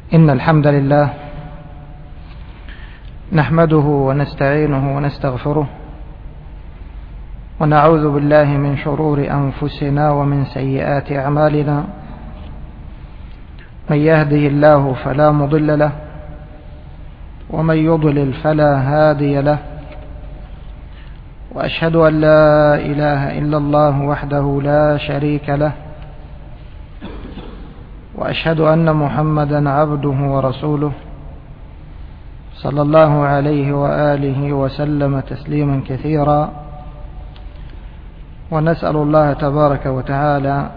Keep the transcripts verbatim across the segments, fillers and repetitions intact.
إن الحمد لله نحمده ونستعينه ونستغفره ونعوذ بالله من شرور أنفسنا ومن سيئات أعمالنا. من يهده الله فلا مضل له ومن يضلل فلا هادي له، وأشهد أن لا إله إلا الله وحده لا شريك له، وأشهد أن محمدا عبده ورسوله صلى الله عليه وآله وسلم تسليما كثيرا. ونسأل الله تبارك وتعالى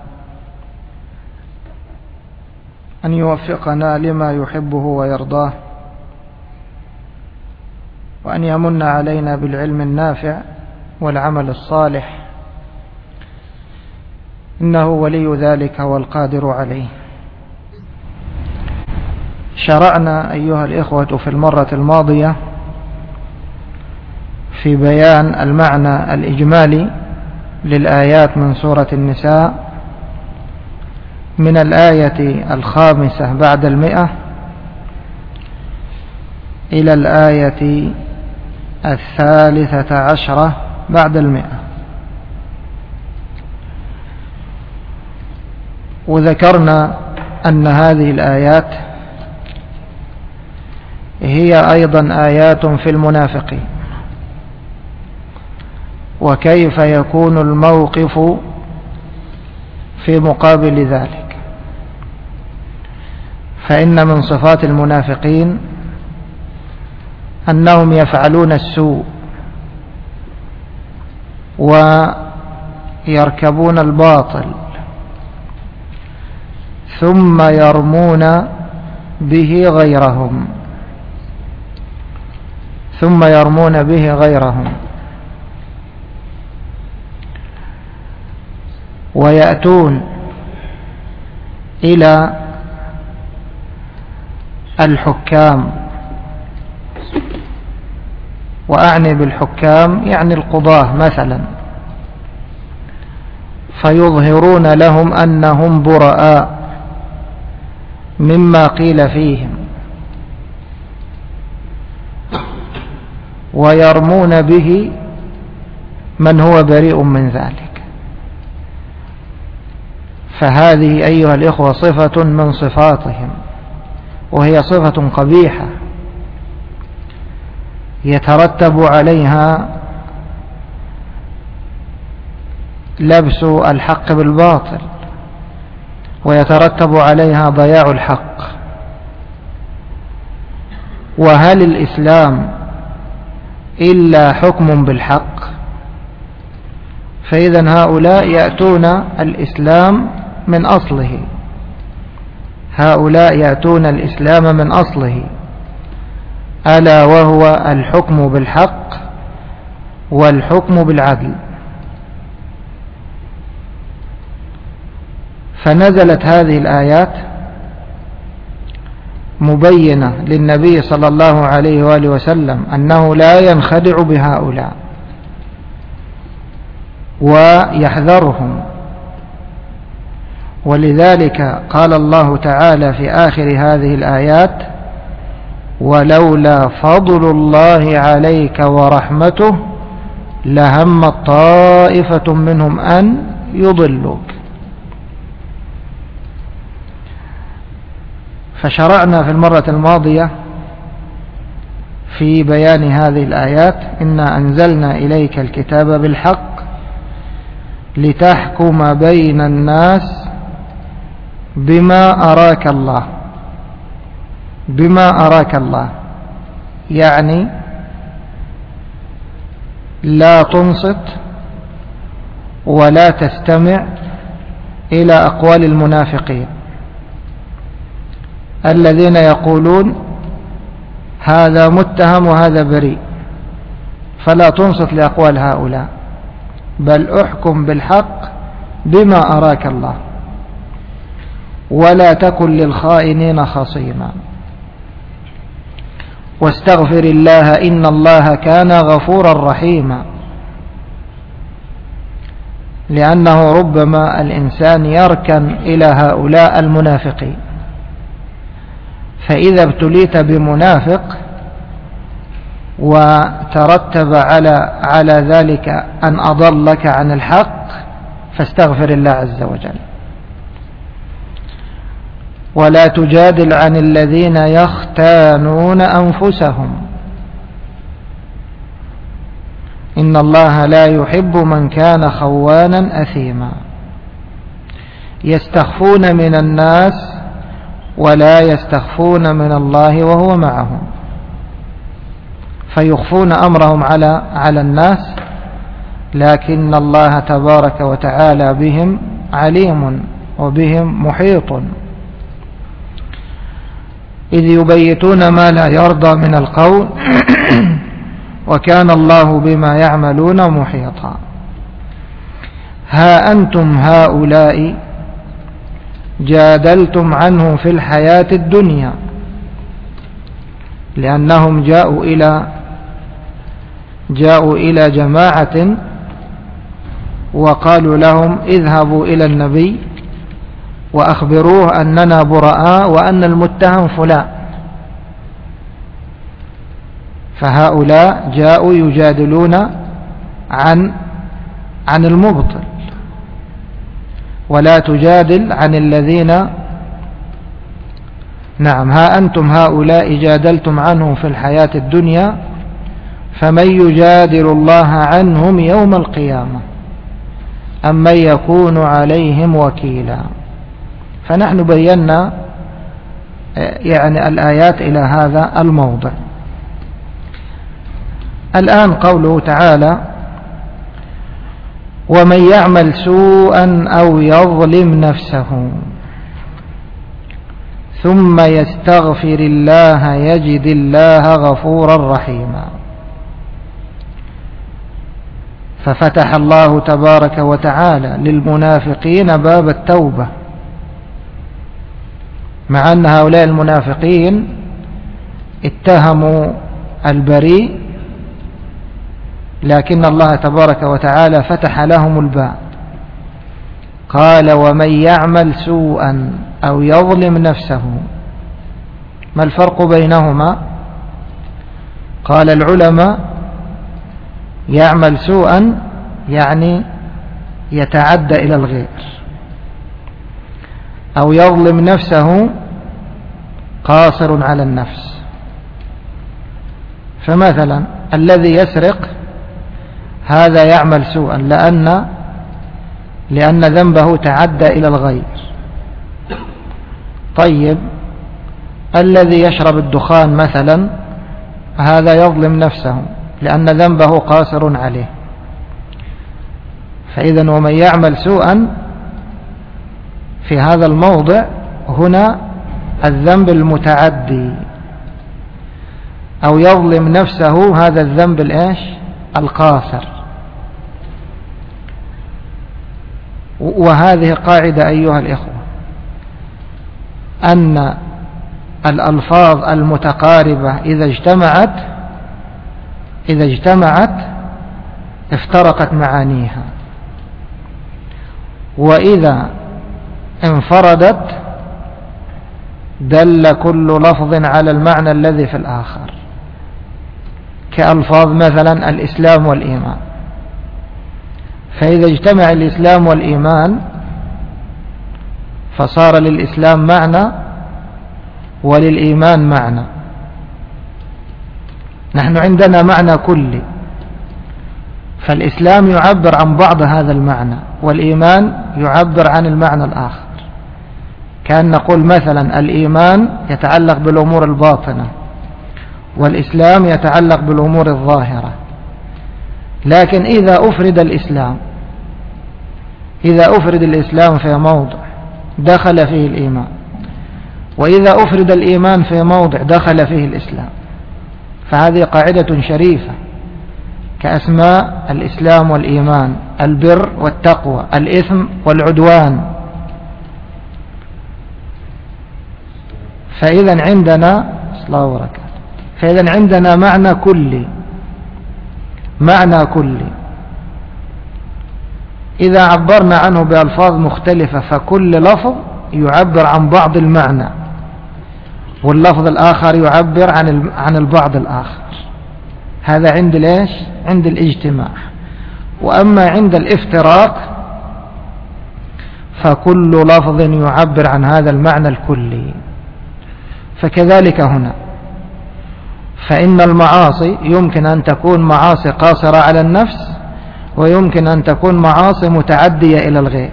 أن يوفقنا لما يحبه ويرضاه، وأن يمن علينا بالعلم النافع والعمل الصالح، إنه ولي ذلك والقادر عليه. شرعنا أيها الإخوة في المرة الماضية في بيان المعنى الإجمالي للآيات من سورة النساء من الآية الخامسة بعد المئة إلى الآية الثالثة عشرة بعد المئة، وذكرنا أن هذه الآيات هي أيضا آيات في المنافقين، وكيف يكون الموقف في مقابل ذلك. فإن من صفات المنافقين أنهم يفعلون السوء ويركبون الباطل ثم يرمون به غيرهم ثم يرمون به غيرهم ويأتون إلى الحكام، وأعني بالحكام يعني القضاة مثلا، فيظهرون لهم أنهم براء مما قيل فيهم، ويرمون به من هو بريء من ذلك. فهذه أيها الإخوة صفة من صفاتهم، وهي صفة قبيحة يترتب عليها لبس الحق بالباطل، ويترتب عليها ضياع الحق. وهل الإسلام إلا حكم بالحق؟ فإذا هؤلاء يأتون الإسلام من أصله، هؤلاء يأتون الإسلام من أصله، ألا وهو الحكم بالحق والحكم بالعدل. فنزلت هذه الآيات مبينة للنبي صلى الله عليه وآله وسلم أنه لا ينخدع بهؤلاء، ويحذرهم. ولذلك قال الله تعالى في آخر هذه الآيات: ولولا فضل الله عليك ورحمته لهمت طائفة منهم أن يضلوك. فشرعنا في المرة الماضية في بيان هذه الآيات: إنا أنزلنا إليك الكتاب بالحق لتحكم بين الناس بما أراك الله. بما أراك الله يعني لا تنصت ولا تستمع إلى أقوال المنافقين الذين يقولون هذا متهم وهذا بريء، فلا تنصت لأقوال هؤلاء، بل احكم بالحق بما أراك الله، ولا تكن للخائنين خصيما، واستغفر الله إن الله كان غفورا رحيما. لأنه ربما الإنسان يركن إلى هؤلاء المنافقين فإذا ابتليت بمنافق وترتب على على ذلك أن أضلك عن الحق فاستغفر الله عز وجل. ولا تجادل عن الذين يختانون أنفسهم إن الله لا يحب من كان خوانا أثيما. يستخفون من الناس ولا يستخفون من الله وهو معهم، فيخفون أمرهم على على الناس، لكن الله تبارك وتعالى بهم عليم وبهم محيط. إذ يبيتون ما لا يرضى من القول وكان الله بما يعملون محيطا. ها أنتم هؤلاء جادلتم عنه في الحياة الدنيا، لأنهم جاءوا إلى جاءوا إلى جماعة وقالوا لهم اذهبوا إلى النبي وأخبروه أننا براء وأن المتهم فلان. فهؤلاء جاءوا يجادلون عن عن المبطل. ولا تجادل عن الذين نعم ها أنتم هؤلاء جادلتم عنه في الحياة الدنيا فمن يجادل الله عنهم يوم القيامة أم من يكون عليهم وكيلا. فنحن بينا يعني الآيات إلى هذا الموضع. الآن قوله تعالى ومن يعمل سوءا أو يظلم نفسه ثم يستغفر الله يجد الله غفورا رحيما. ففتح الله تبارك وتعالى للمنافقين باب التوبة، مع أن هؤلاء المنافقين اتهموا البريء، لكن الله تبارك وتعالى فتح لهم الباب. قال ومن يعمل سوءا أو يظلم نفسه. ما الفرق بينهما؟ قال العلماء يعمل سوءا يعني يتعدى إلى الغير، أو يظلم نفسه قاصر على النفس. فمثلا الذي يسرق هذا يعمل سوءا لأن لأن ذنبه تعدى إلى الغير. طيب الذي يشرب الدخان مثلا هذا يظلم نفسه لأن ذنبه قاصر عليه. فإذا ومن يعمل سوءا في هذا الموضع هنا الذنب المتعدي، أو يظلم نفسه هذا الذنب الإيش القاصر. وهذه قاعدة أيها الإخوة، أن الألفاظ المتقاربة إذا اجتمعت إذا اجتمعت افترقت معانيها، وإذا انفردت دل كل لفظ على المعنى الذي في الآخر. كألفاظ مثلا الإسلام والإيمان، فإذا اجتمع الإسلام والإيمان فصار للإسلام معنى وللإيمان معنى. نحن عندنا معنى كلي، فالإسلام يعبر عن بعض هذا المعنى والإيمان يعبر عن المعنى الآخر. كأن نقول مثلا الإيمان يتعلق بالأمور الباطنة والإسلام يتعلق بالأمور الظاهرة. لكن إذا أفرد الإسلام إذا أفرد الإسلام في موضع دخل فيه الإيمان، وإذا أفرد الإيمان في موضع دخل فيه الإسلام. فهذه قاعدة شريفة كأسماء الإسلام والإيمان، البر والتقوى، الإثم والعدوان. فإذا عندنا الله وبركاته فإذا عندنا معنى كلي معنى كلي إذا عبرنا عنه بألفاظ مختلفة فكل لفظ يعبر عن بعض المعنى. واللفظ الآخر يعبر عن عن البعض الآخر. هذا عند ليش؟ عند الاجتماع. وأما عند الافتراق فكل لفظ يعبر عن هذا المعنى الكلي. فكذلك هنا، فإن المعاصي يمكن أن تكون معاصي قاصرة على النفس، ويمكن أن تكون معاصي متعدية إلى الغير.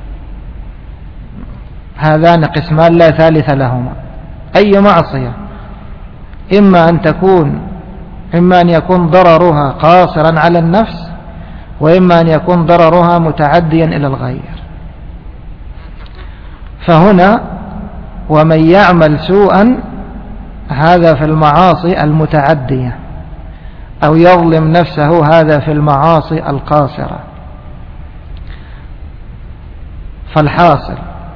هذان قسمان لا ثالث لهما. أي معصية إما أن تكون إما أن يكون ضررها قاصرا على النفس، وإما أن يكون ضررها متعديا إلى الغير. فهنا ومن يعمل سوءا هذا في المعاصي المتعدية، أو يظلم نفسه هذا في المعاصي القاصرة. فالحاصل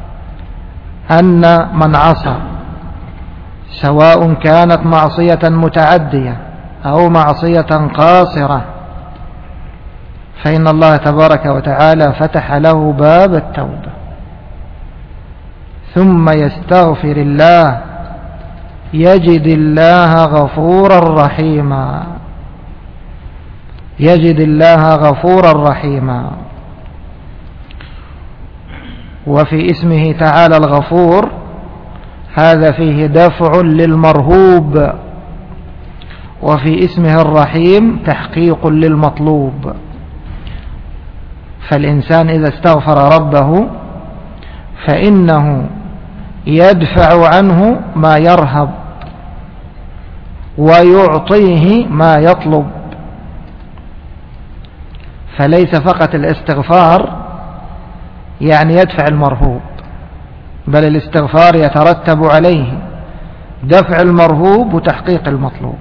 أن من عصى سواء كانت معصية متعدية أو معصية قاصرة فإن الله تبارك وتعالى فتح له باب التوبة، ثم يستغفر الله يجد الله غفورا رحيما. يجد الله غفورا رحيما. وفي اسمه تعالى الغفور هذا فيه دفع للمرهوب، وفي اسمه الرحيم تحقيق للمطلوب. فالإنسان إذا استغفر ربه فإنه يدفع عنه ما يرهب ويعطيه ما يطلب. فليس فقط الاستغفار يعني يدفع المرهوب، بل الاستغفار يترتب عليه دفع المرهوب وتحقيق المطلوب.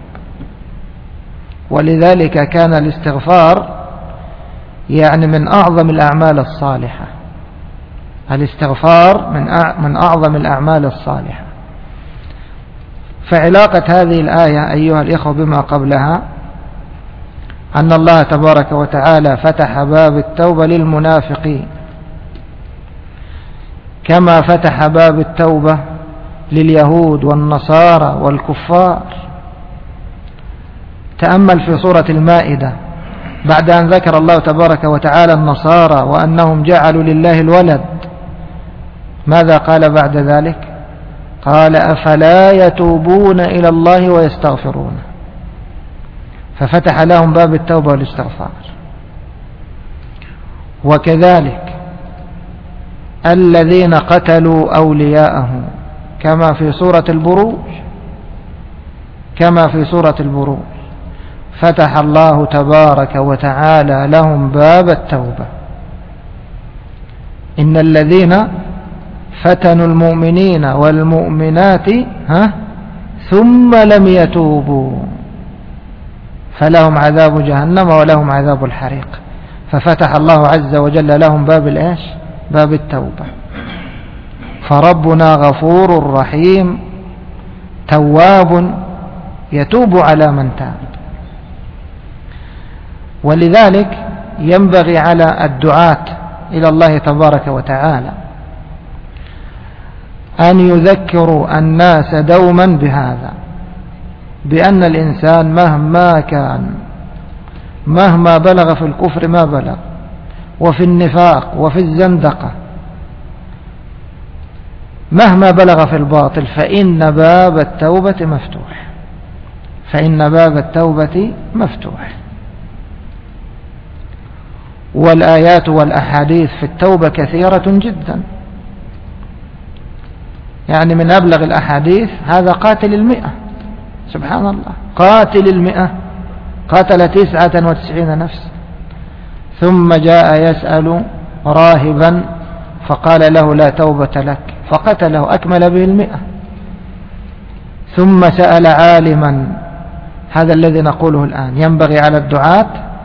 ولذلك كان الاستغفار يعني من أعظم الأعمال الصالحة. الاستغفار من من أعظم الأعمال الصالحة. فعلاقة هذه الآية أيها الإخوة بما قبلها أن الله تبارك وتعالى فتح باب التوبة للمنافقين كما فتح باب التوبة لليهود والنصارى والكفار. تأمل في سورة المائدة بعد أن ذكر الله تبارك وتعالى النصارى وأنهم جعلوا لله الولد، ماذا قال بعد ذلك؟ قال أفلا يتوبون إلى الله ويستغفرون. ففتح لهم باب التوبة والاستغفار. وكذلك الذين قتلوا أولياءهم كما في سورة البروج كما في سورة البروج فتح الله تبارك وتعالى لهم باب التوبة. إن الذين فتنوا المؤمنين والمؤمنات ها ثم لم يتوبوا فلهم عذاب جهنم ولهم عذاب الحريق. ففتح الله عز وجل لهم باب الإيش؟ باب التوبة. فربنا غفور رحيم تواب يتوب على من تاب. ولذلك ينبغي على الدعاة إلى الله تبارك وتعالى أن يذكروا الناس دوما بهذا، بأن الإنسان مهما كان مهما بلغ في الكفر ما بلغ وفي النفاق وفي الزندقة، مهما بلغ في الباطل فإن باب التوبة مفتوح فإن باب التوبة مفتوح. والآيات والأحاديث في التوبة كثيرة جدا. يعني من أبلغ الأحاديث هذا قاتل المئة، سبحان الله، قاتل المئة قاتل تسعة وتسعين نفس ثم جاء يسأل راهبا فقال له لا توبة لك فقتله أكمل به المئة. ثم سأل عالما، هذا الذي نقوله الآن. ينبغي على الدعاة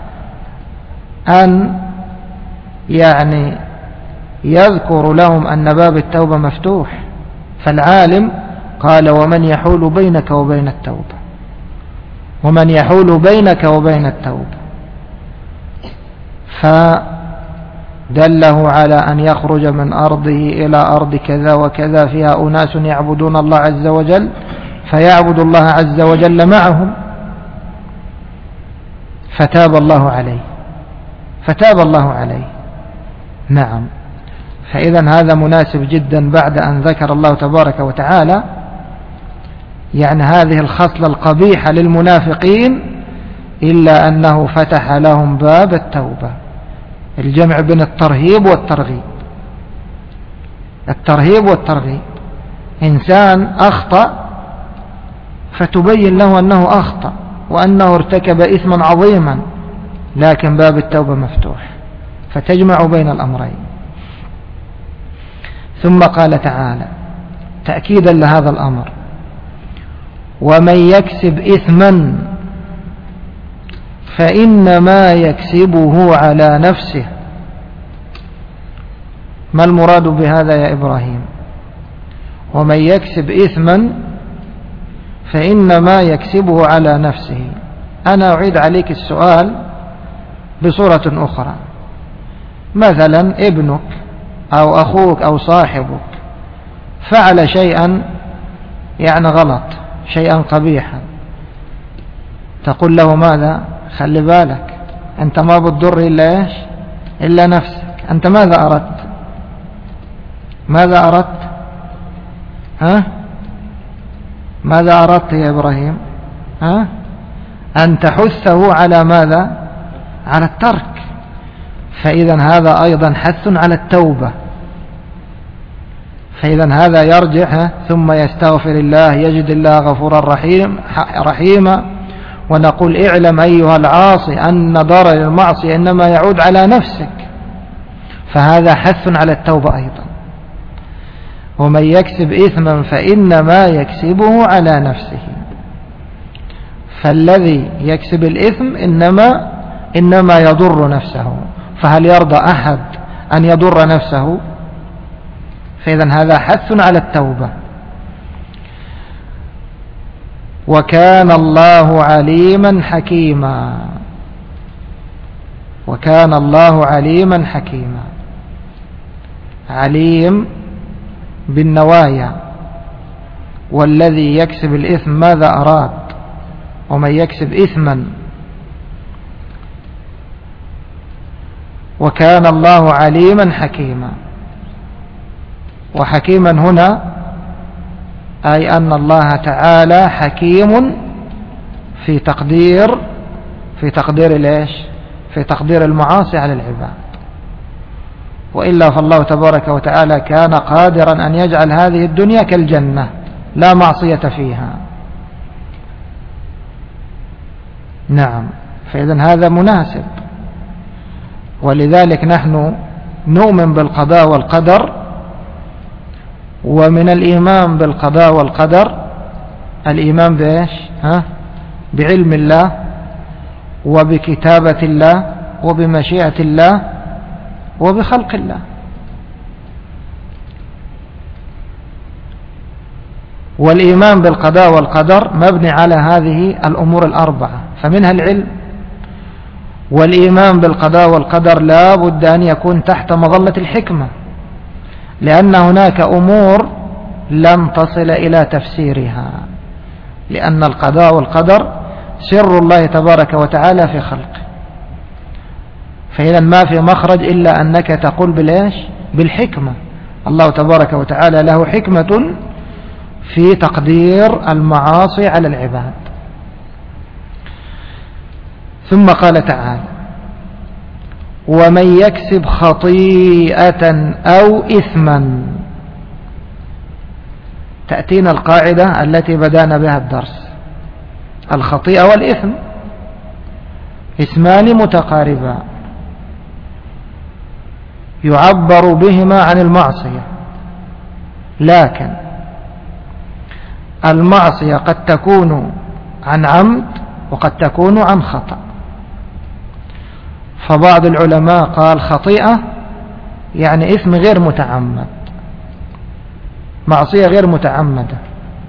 أن يعني يذكر لهم أن باب التوبة مفتوح. فالعالم قال ومن يحول بينك وبين التوبة ومن يحول بينك وبين التوبة، فدله على أن يخرج من أرضه إلى أرض كذا وكذا فيها أناس يعبدون الله عز وجل فيعبد الله عز وجل معهم، فتاب الله عليه فتاب الله عليه نعم. فإذا هذا مناسب جدا بعد أن ذكر الله تبارك وتعالى يعني هذه الخصلة القبيحة للمنافقين، إلا أنه فتح لهم باب التوبة. الجمع بين الترهيب والترغيب. الترهيب والترغيب، إنسان أخطأ فتبين له أنه أخطأ وأنه ارتكب إثما عظيما، لكن باب التوبة مفتوح، فتجمع بين الأمرين. ثم قال تعالى تأكيدا لهذا الأمر: ومن يكسب إثما فإنما يكسبه على نفسه. ما المراد بهذا يا إبراهيم؟ ومن يكسب إثما فإنما يكسبه على نفسه. أنا أعيد عليك السؤال بصورة أخرى. مثلا ابنك أو أخوك أو صاحبك فعل شيئا يعني غلط، شيئا قبيحا، تقول له ماذا؟ خلي بالك أنت ما بتضر إلا إيش؟ إلا نفسك. أنت ماذا أردت؟ ماذا أردت؟ ها؟ ماذا أردت يا إبراهيم؟ ها؟ أن تحثه على ماذا؟ على الترك. فإذا هذا أيضا حث على التوبة. فإذا هذا يرجع ثم يستغفر الله يجد الله غفورا رحيم رحيما. ونقول اعلم أيها العاصي أن ضرر المعصية إنما يعود على نفسك. فهذا حث على التوبة أيضا. ومن يكسب إثما فإنما يكسبه على نفسه. فالذي يكسب الإثم إنما إنما يضر نفسه. فهل يرضى أحد أن يضر نفسه؟ فإذا هذا حث على التوبة. وكان الله عليما حكيما. وكان الله عليما حكيما. عليم بالنوايا. والذي يكسب الإثم ماذا أراد؟ ومن يكسب إثما. وكان الله عليما حكيما. وحكيما هنا أي أن الله تعالى حكيم في تقدير في تقدير ليش؟ في تقدير المعاصي على العباد. وإلا فالله تبارك وتعالى كان قادرا أن يجعل هذه الدنيا كالجنة لا معصية فيها. نعم. فإذا هذا مناسب. ولذلك نحن نؤمن بالقضاء والقدر. ومن الإيمان بالقضاء والقدر الإيمان بإيش؟ ها؟ بعلم الله وبكتابة الله وبمشيئة الله وبخلق الله. والإيمان بالقضاء والقدر مبني على هذه الأمور الأربعة، فمنها العلم. والإيمان بالقضاء والقدر لا بد أن يكون تحت مظلة الحكمة، لأن هناك أمور لم تصل إلى تفسيرها، لأن القضاء والقدر سر الله تبارك وتعالى في خلقه. فإذا ما في مخرج إلا أنك تقول بالإيش؟ بالحكمة. الله تبارك وتعالى له حكمة في تقدير المعاصي على العباد. ثم قال تعالى: ومن يكسب خطيئة أو إثما. تأتينا القاعدة التي بدأنا بها الدرس: الخطيئة والإثم اسمان متقاربان يعبر بهما عن المعصية، لكن المعصية قد تكون عن عمد وقد تكون عن خطأ. فبعض العلماء قال خطيئة يعني إثم غير متعمد، معصية غير متعمدة.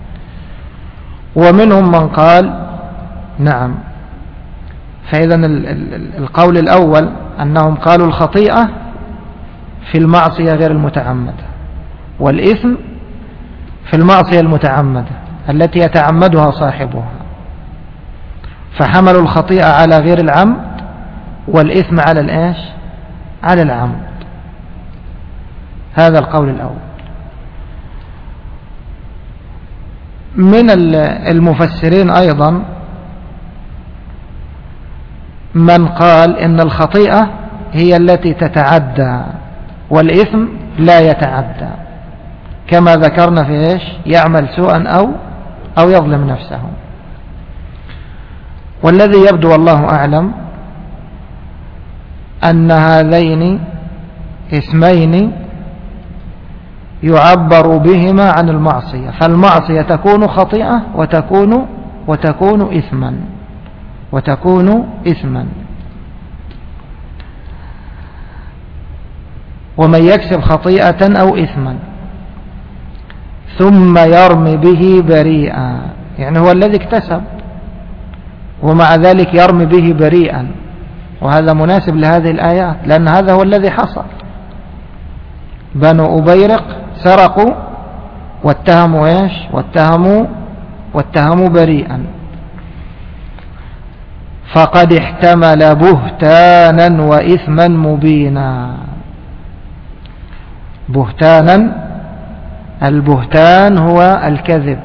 ومنهم من قال نعم. فإذا القول الأول أنهم قالوا الخطيئة في المعصية غير المتعمدة، والإثم في المعصية المتعمدة. التي يتعمدها صاحبها، فحملوا الخطيئة على غير العمد والإثم على الإيش؟ على العمد. هذا القول الأول. من المفسرين أيضا من قال إن الخطيئة هي التي تتعدى والإثم لا يتعدى، كما ذكرنا في إيش؟ يعمل سوءا أو أو يظلم نفسه. والذي يبدو والله أعلم أن هذين اسمين يعبر بهما عن المعصية، فالمعصية تكون خطيئة وتكون وتكون إثما وتكون إثما. ومن يكسب خطيئة أو إثما ثم يرمي به بريئا، يعني هو الذي اكتسب ومع ذلك يرمي به بريئا، وهذا مناسب لهذه الآيات، لأن هذا هو الذي حصل. بنو أبيرق سرقوا واتهموا إيش؟ واتهموا واتهموا بريئا، فقد احتمل بهتانا وإثما مبينا. بهتانا، البهتان هو الكذب،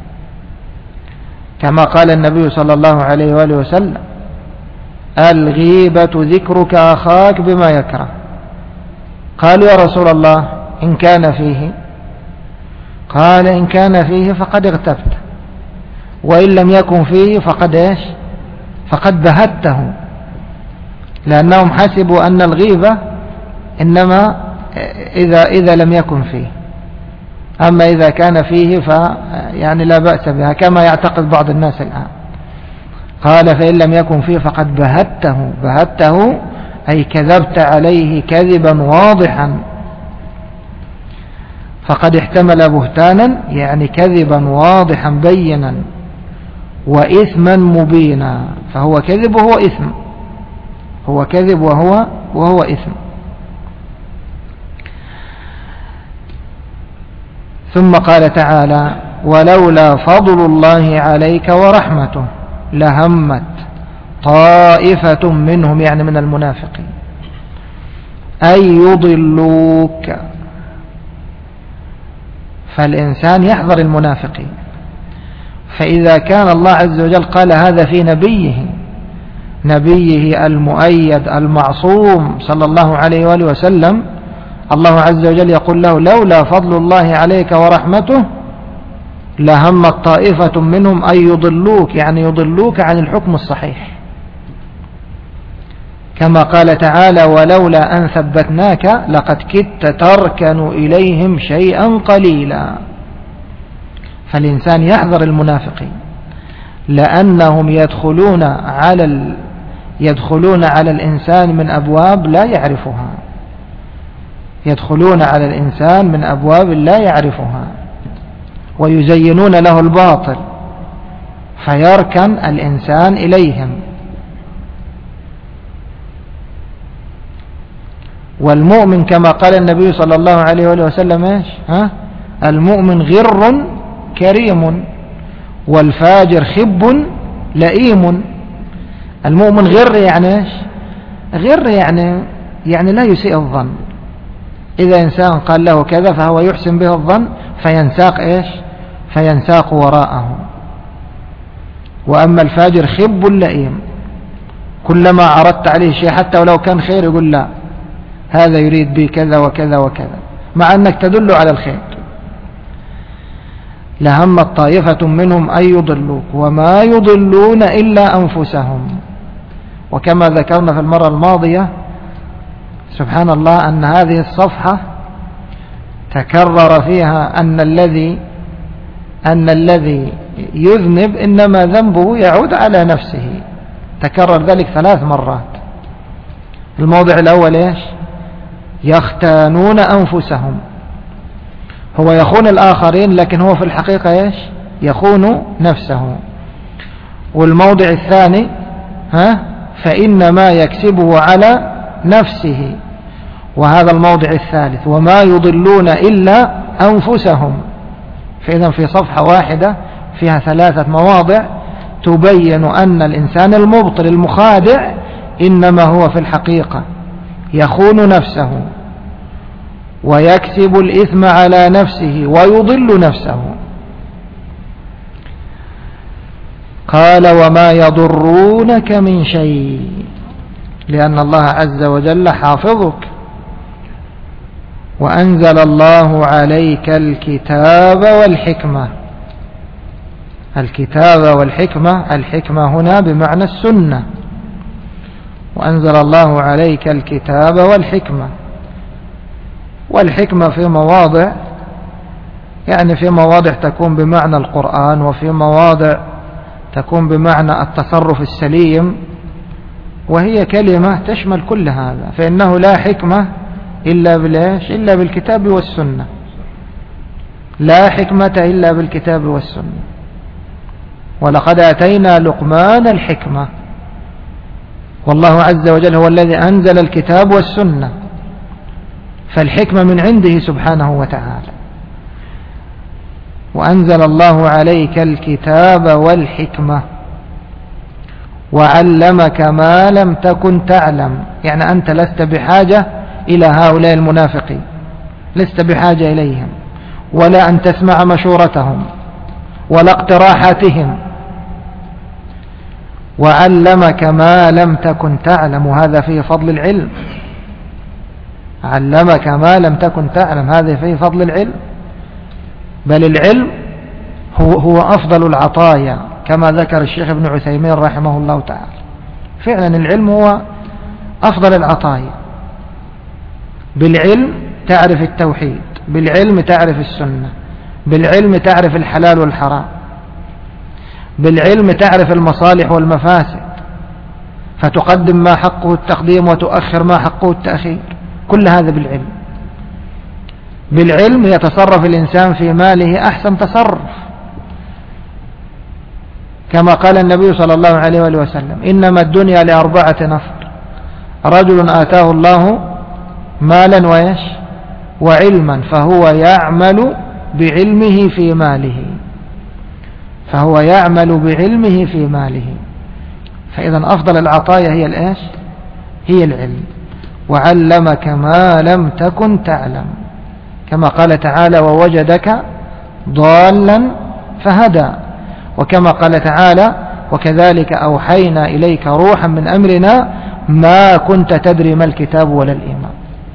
كما قال النبي صلى الله عليه وآله وسلم: الغيبة ذكرك أخاك بما يكره. قالوا: يا رسول الله إن كان فيه؟ قال: إن كان فيه فقد اغتبت، وإن لم يكن فيه فقد إيش؟ فقد بهته، لأنهم حسبوا أن الغيبة إنما إذا, إذا لم يكن فيه، أما إذا كان فيه فيعني لا بأس بها، كما يعتقد بعض الناس الآن. قال: فإن لم يكن فيه فقد بهته. بهته أي كذبت عليه كذبا واضحا. فقد احتمل بهتانا يعني كذبا واضحا بينا، وإثما مبينا، فهو كذب وهو إثم، هو كذب وهو وهو إثم. ثم قال تعالى: ولولا فضل الله عليك ورحمته لهمت طائفة منهم، يعني من المنافقين، أن يضلوك. فالإنسان يحذر المنافقين، فإذا كان الله عز وجل قال هذا في نبيه نبيه المؤيد المعصوم صلى الله عليه وآله وسلم، الله عز وجل يقول له: لولا فضل الله عليك ورحمته لهمت طائفة منهم أن يضلوك، يعني يضلوك عن الحكم الصحيح، كما قال تعالى: ولولا أن ثبتناك لقد كدت تركن إليهم شيئا قليلا. فالإنسان يحذر المنافقين، لأنهم يدخلون على ال... يدخلون على الإنسان من أبواب لا يعرفها، يدخلون على الإنسان من أبواب لا يعرفها، ويزينون له الباطل فيركن الإنسان إليهم. والمؤمن كما قال النبي صلى الله عليه وآله وسلم إيش؟ ها؟ المؤمن غر كريم والفاجر خب لئيم. المؤمن غر يعني إيش؟ غر يعني يعني لا يسيء الظن، إذا إنسان قال له كذا فهو يحسن به الظن فينساق إيش؟ فينساق وراءه. وأما الفاجر خب لئيم، كلما عرضت عليه شيء حتى ولو كان خير يقول لا، هذا يريد بي كذا وكذا وكذا، مع أنك تدل على الخير. لهمت طائفة منهم أن يضلوك وما يضلون إلا أنفسهم. وكما ذكرنا في المرة الماضية سبحان الله أن هذه الصفحة تكرر فيها أن الذي أن الذي يذنب إنما ذنبه يعود على نفسه، تكرر ذلك ثلاث مرات. الموضع الأول إيش؟ يختانون أنفسهم، هو يخون الآخرين لكن هو في الحقيقة إيش؟ يخون نفسه. والموضع الثاني ها فإنما يكسبه على نفسه، وهذا الموضع الثالث وما يضلون إلا أنفسهم. فإذا في صفحة واحدة فيها ثلاثة مواضع تبين أن الإنسان المبطل المخادع إنما هو في الحقيقة يخون نفسه ويكسب الإثم على نفسه ويضل نفسه. قال وما يضرونك من شيء، لأن الله عز وجل حافظك. وأنزل الله عليك الكتاب والحكمة. الكتاب والحكمة، الحكمة هنا بمعنى السنة. وأنزل الله عليك الكتاب والحكمة، والحكمة في مواضع يعني في مواضع تكون بمعنى القرآن، وفي مواضع تكون بمعنى التصرف السليم، وهي كلمة تشمل كل هذا. فإنه لا حكمة إلا بالإيش؟ إلا بالكتاب والسنة. لا حكمة إلا بالكتاب والسنة. ولقد آتينا لقمان الحكمة، والله عز وجل هو الذي أنزل الكتاب والسنة، فالحكمة من عنده سبحانه وتعالى. وأنزل الله عليك الكتاب والحكمة وعلمك ما لم تكن تعلم، يعني أنت لست بحاجة إلى هؤلاء المنافقين، لست بحاجة إليهم ولا أن تسمع مشورتهم ولا اقتراحاتهم. وعلمك ما لم تكن تعلم، وهذا فيه فضل العلم. علمك ما لم تكن تعلم، هذا فيه فضل العلم. بل العلم هو, هو أفضل العطايا كما ذكر الشيخ ابن عثيمين رحمه الله تعالى. فعلا العلم هو أفضل العطايا. بالعلم تعرف التوحيد، بالعلم تعرف السنة، بالعلم تعرف الحلال والحرام، بالعلم تعرف المصالح والمفاسد، فتقدم ما حقه التقديم وتؤخر ما حقه التأخير. كل هذا بالعلم. بالعلم يتصرف الإنسان في ماله أحسن تصرف، كما قال النبي صلى الله عليه وآله وسلم إنما الدنيا لأربعة نفر: رجل آتاه الله مالا ويش وعلما فهو يعمل بعلمه في ماله، فهو يعمل بعلمه في ماله. فإذا أفضل العطايا هي الإيش؟ هي العلم. وعلمك ما لم تكن تعلم، كما قال تعالى ووجدك ضالا فهدى. وكما قال تعالى وكذلك أوحينا إليك روحا من أمرنا ما كنت تدري ما الكتاب ولا الإيمان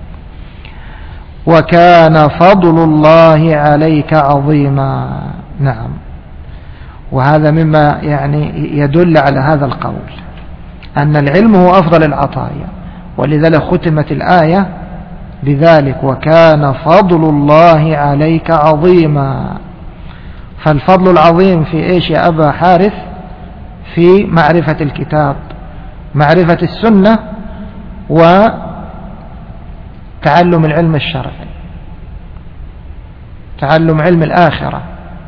وكان فضل الله عليك عظيما. نعم. وهذا مما يعني يدل على هذا القول أن العلم هو أفضل العطايا، ولذلك ختمت الآية بذلك وكان فضل الله عليك عظيما. فالفضل العظيم في إيش يا أبا حارث؟ في معرفة الكتاب، معرفة السنة، وتعلم العلم الشرعي، تعلم علم الآخرة.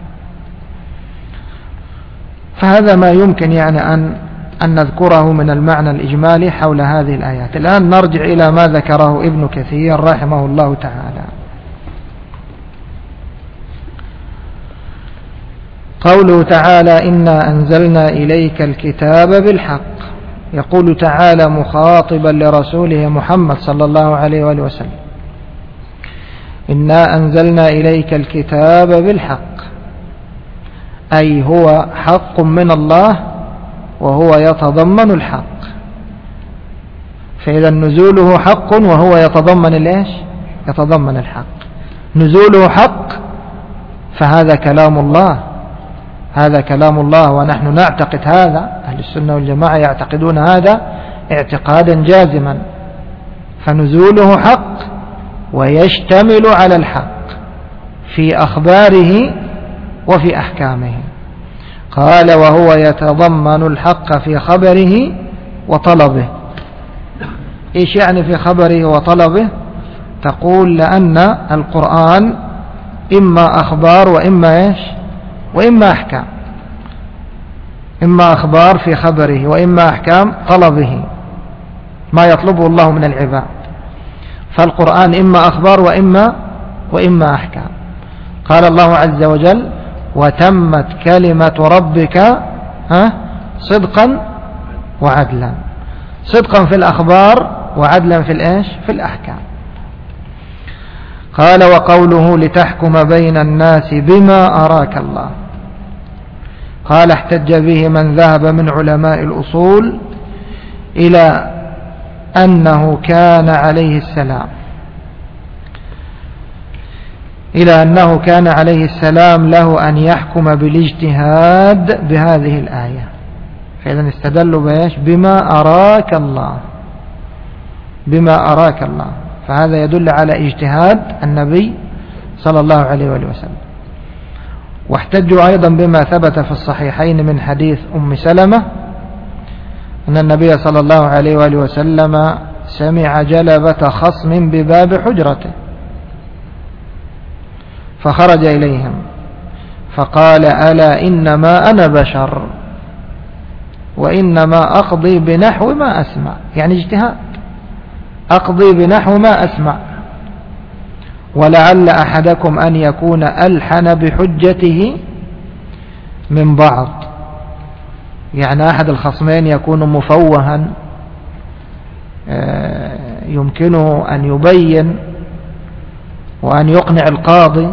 فهذا ما يمكن يعني أن أن نذكره من المعنى الإجمالي حول هذه الآيات. الآن نرجع إلى ما ذكره ابن كثير رحمه الله تعالى. قوله تعالى إنا أنزلنا إليك الكتاب بالحق. يقول تعالى مخاطبا لرسوله محمد صلى الله عليه وآله وسلم إنا أنزلنا إليك الكتاب بالحق، أي هو حق من الله وهو يتضمن الحق. فإذا نزوله حق وهو يتضمن الإيش؟ يتضمن الحق. نزوله حق فهذا كلام الله، هذا كلام الله، ونحن نعتقد هذا. أهل السنة والجماعة يعتقدون هذا اعتقادا جازما. فنزوله حق ويشتمل على الحق في أخباره وفي أحكامه. قال وهو يتضمن الحق في خبره وطلبه. إيش يعني في خبره وطلبه؟ تقول لأن القرآن إما أخبار وإما إيش؟ وإما أحكام. إما أخبار في خبره وإما أحكام طلبه، ما يطلبه الله من العباد. فالقرآن إما أخبار وإما وإما أحكام. قال الله عز وجل وتمت كلمة ربك ها صدقا وعدلا، صدقا في الأخبار وعدلا في الإيش في الأحكام. قال وقوله لتحكم بين الناس بما أراك الله، قال احتج به من ذهب من علماء الأصول إلى أنه كان عليه السلام إلى أنه كان عليه السلام له أن يحكم بالاجتهاد بهذه الآية، فإذا استدلوا بإيش بما أراك الله، بما أراك الله، فهذا يدل على اجتهاد النبي صلى الله عليه وآله وسلم. واحتجوا أيضا بما ثبت في الصحيحين من حديث أم سلمة أن النبي صلى الله عليه وآله وسلم سمع جلبة خصم بباب حجرته فخرج إليهم فقال ألا إنما أنا بشر وإنما أقضي بنحو ما أسمع، يعني اجتهاد، أقضي بنحو ما أسمع، ولعل أحدكم أن يكون ألحن بحجته من بعض، يعني أحد الخصمين يكون مفوها يمكنه أن يبين وأن يقنع القاضي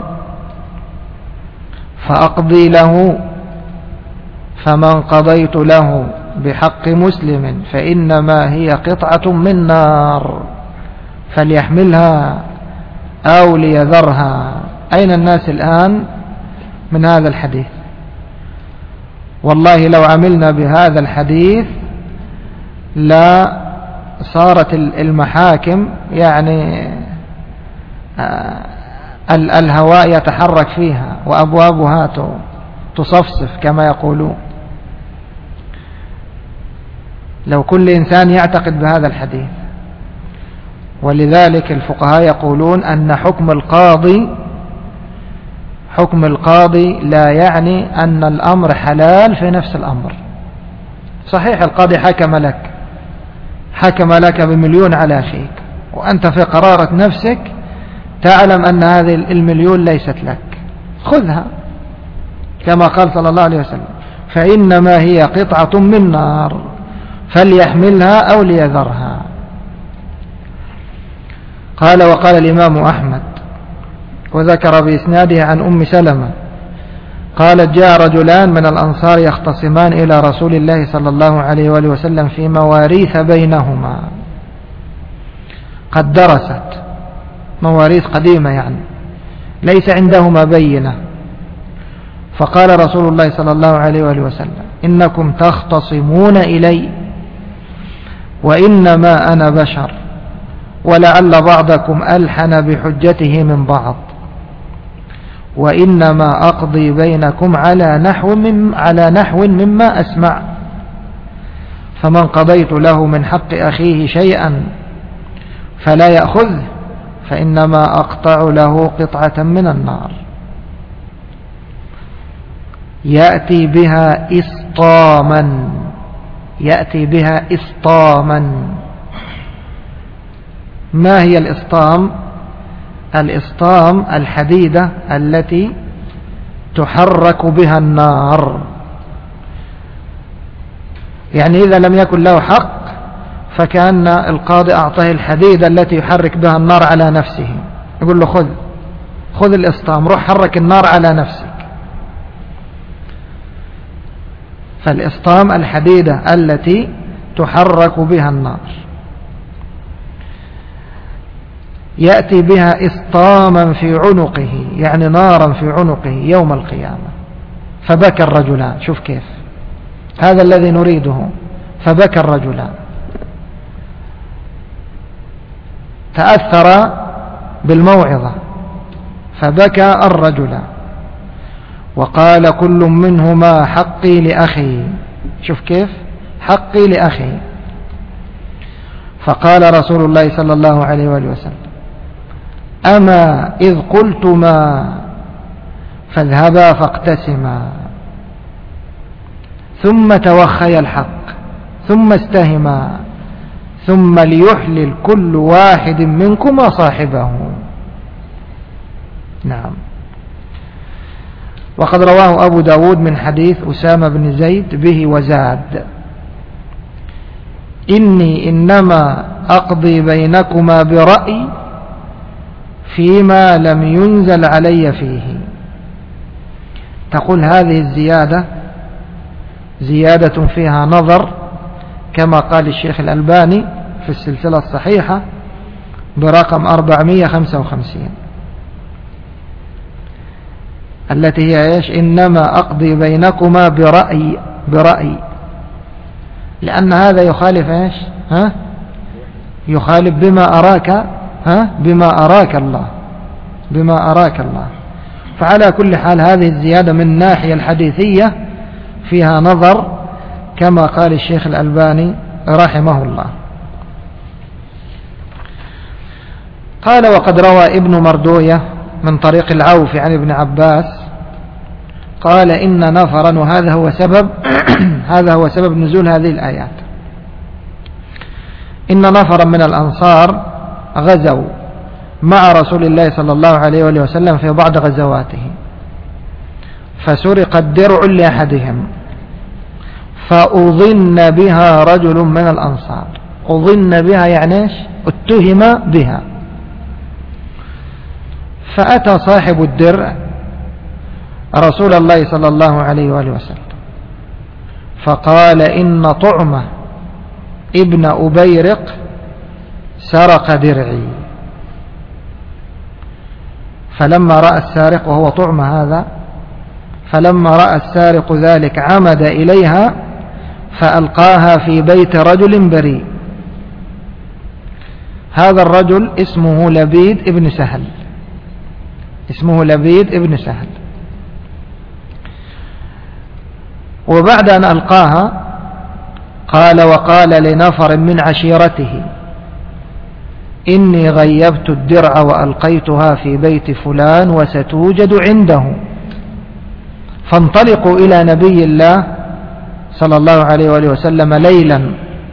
فأقضي له، فمن قضيت له بحق مسلم فإنما هي قطعة من نار فليحملها أو ليذرها. أين الناس الآن من هذا الحديث؟ والله لو عملنا بهذا الحديث لا صارت المحاكم يعني الهواء يتحرك فيها وأبوابها تصفصف كما يقولون، لو كل إنسان يعتقد بهذا الحديث. ولذلك الفقهاء يقولون أن حكم القاضي حكم القاضي لا يعني أن الأمر حلال في نفس الأمر. صحيح القاضي حكم لك حكم لك بمليون على أخيك وأنت في قرارة نفسك تعلم أن هذه المليون ليست لك، خذها كما قال صلى الله عليه وسلم فإنما هي قطعة من نار فليحملها أو ليذرها. قال وقال الإمام أحمد وذكر بإسناده عن أم سلمة قالت جاء رجلان من الأنصار يختصمان إلى رسول الله صلى الله عليه وآله وسلم في مواريث بينهما، قد درست مواريث قديمة يعني ليس عندهما بينة، فقال رسول الله صلى الله عليه وآله وسلم إنكم تختصمون إلي وإنما أنا بشر ولعل بعضكم ألحن بحجته من بعض وإنما أقضي بينكم على نحو من على نحو مما أسمع، فمن قضيت له من حق أخيه شيئا فلا يأخذه فإنما أقطع له قطعة من النار يأتي بها إسطاما يأتي بها إسطاما. ما هي الإسطام؟ الإسطام الحديدة التي تحرك بها النار، يعني إذا لم يكن له حق فكأن القاضي أعطاه الحديدة التي يحرك بها النار على نفسه، يقول له خذ خذ الإسطام روح حرك النار على نفسك. فالإسطام الحديدة التي تحرك بها النار يأتي بها إسطاما في عنقه، يعني نارا في عنقه يوم القيامة. فبكى الرجلان، شوف كيف هذا الذي نريده، فبكى الرجلان تأثر بالموعظة فبكى الرجلان وقال كل منهما حقي لأخي، شوف كيف حقي لأخي. فقال رسول الله صلى الله عليه وآله وسلم أما إذ قلتما فاذهبا فاقتسما ثم توخيا الحق ثم استهما ثم ليحلل كل واحد منكما صاحبه. نعم. وقد رواه أبو داود من حديث أسامة بن زيد به وزاد: إني إنما أقضي بينكما برأي فيما لم ينزل علي فيه. تقول هذه الزيادة زيادة فيها نظر، كما قال الشيخ الألباني في السلسلة الصحيحة برقم أربعمائة وخمسة وخمسين، التي هي إيش؟ إنما أقضي بينكما برأي برأي لأن هذا يخالف إيش؟ ها؟ يخالف بما أراك ها؟ بما أراك الله بما أراك الله. فعلى كل حال هذه الزيادة من الناحية الحديثية فيها نظر، كما قال الشيخ الألباني رحمه الله. قال: وقد روى ابن مردوية من طريق العوف عن ابن عباس قال: إن نفرا، وهذا هو سبب هذا هو سبب نزول هذه الآيات، إن نفرا من الأنصار غزوا مع رسول الله صلى الله عليه وآله وسلم في بعض غزواته، فسرق الدرع لأحدهم فأظن بها رجل من الأنصار. أظن بها يعني إيش؟ اتهم بها. فأتى صاحب الدرع رسول الله صلى الله عليه وآله وسلم فقال: إن طعمة ابن أبيرق سرق درعي. فلما رأى السارق، وهو طعمة هذا، فلما رأى السارق ذلك عمد إليها فألقاها في بيت رجل بريء. هذا الرجل اسمه لبيد ابن سهل اسمه لبيد ابن سهل وبعد أن ألقاها قال: وقال لنفر من عشيرته: إني غيبت الدرع وألقيتها في بيت فلان وستوجد عنده، فانطلقوا إلى نبي الله صلى الله عليه وآله وسلم ليلا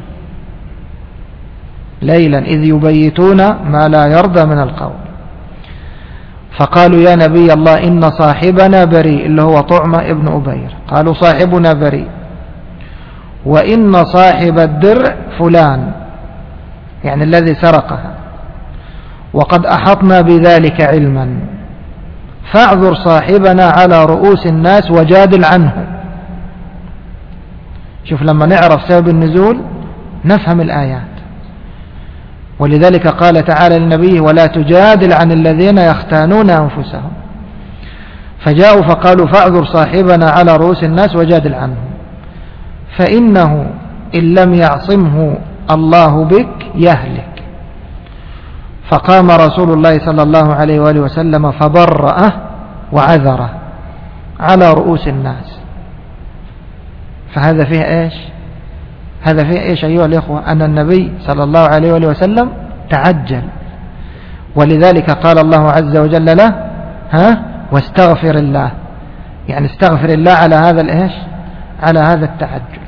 ليلا إذ يبيتون ما لا يرضى من القول، فقالوا: يا نبي الله، إن صاحبنا بريء، اللي هو طعمة ابن أبير. قالوا: صاحبنا بريء، وإن صاحب الدرع فلان، يعني الذي سرقها، وقد أحطنا بذلك علما، فاعذر صاحبنا على رؤوس الناس وجادل عنه. شوف، لما نعرف سبب النزول نفهم الآيات. ولذلك قال تعالى للنبي: ولا تجادل عن الذين يختانون أنفسهم. فجاءوا فقالوا: فاعذر صاحبنا على رؤوس الناس وجادل عنه، فإنه إن لم يعصمه الله بك يهلك. فقام رسول الله صلى الله عليه وآله وسلم فبرأه وعذره على رؤوس الناس. فهذا فيه إيش؟ هذا فيه إيش أيها الإخوة؟ أن النبي صلى الله عليه وآله وسلم تعجل، ولذلك قال الله عز وجل له: ها واستغفر الله، يعني استغفر الله على هذا الإيش؟ على هذا التعجل.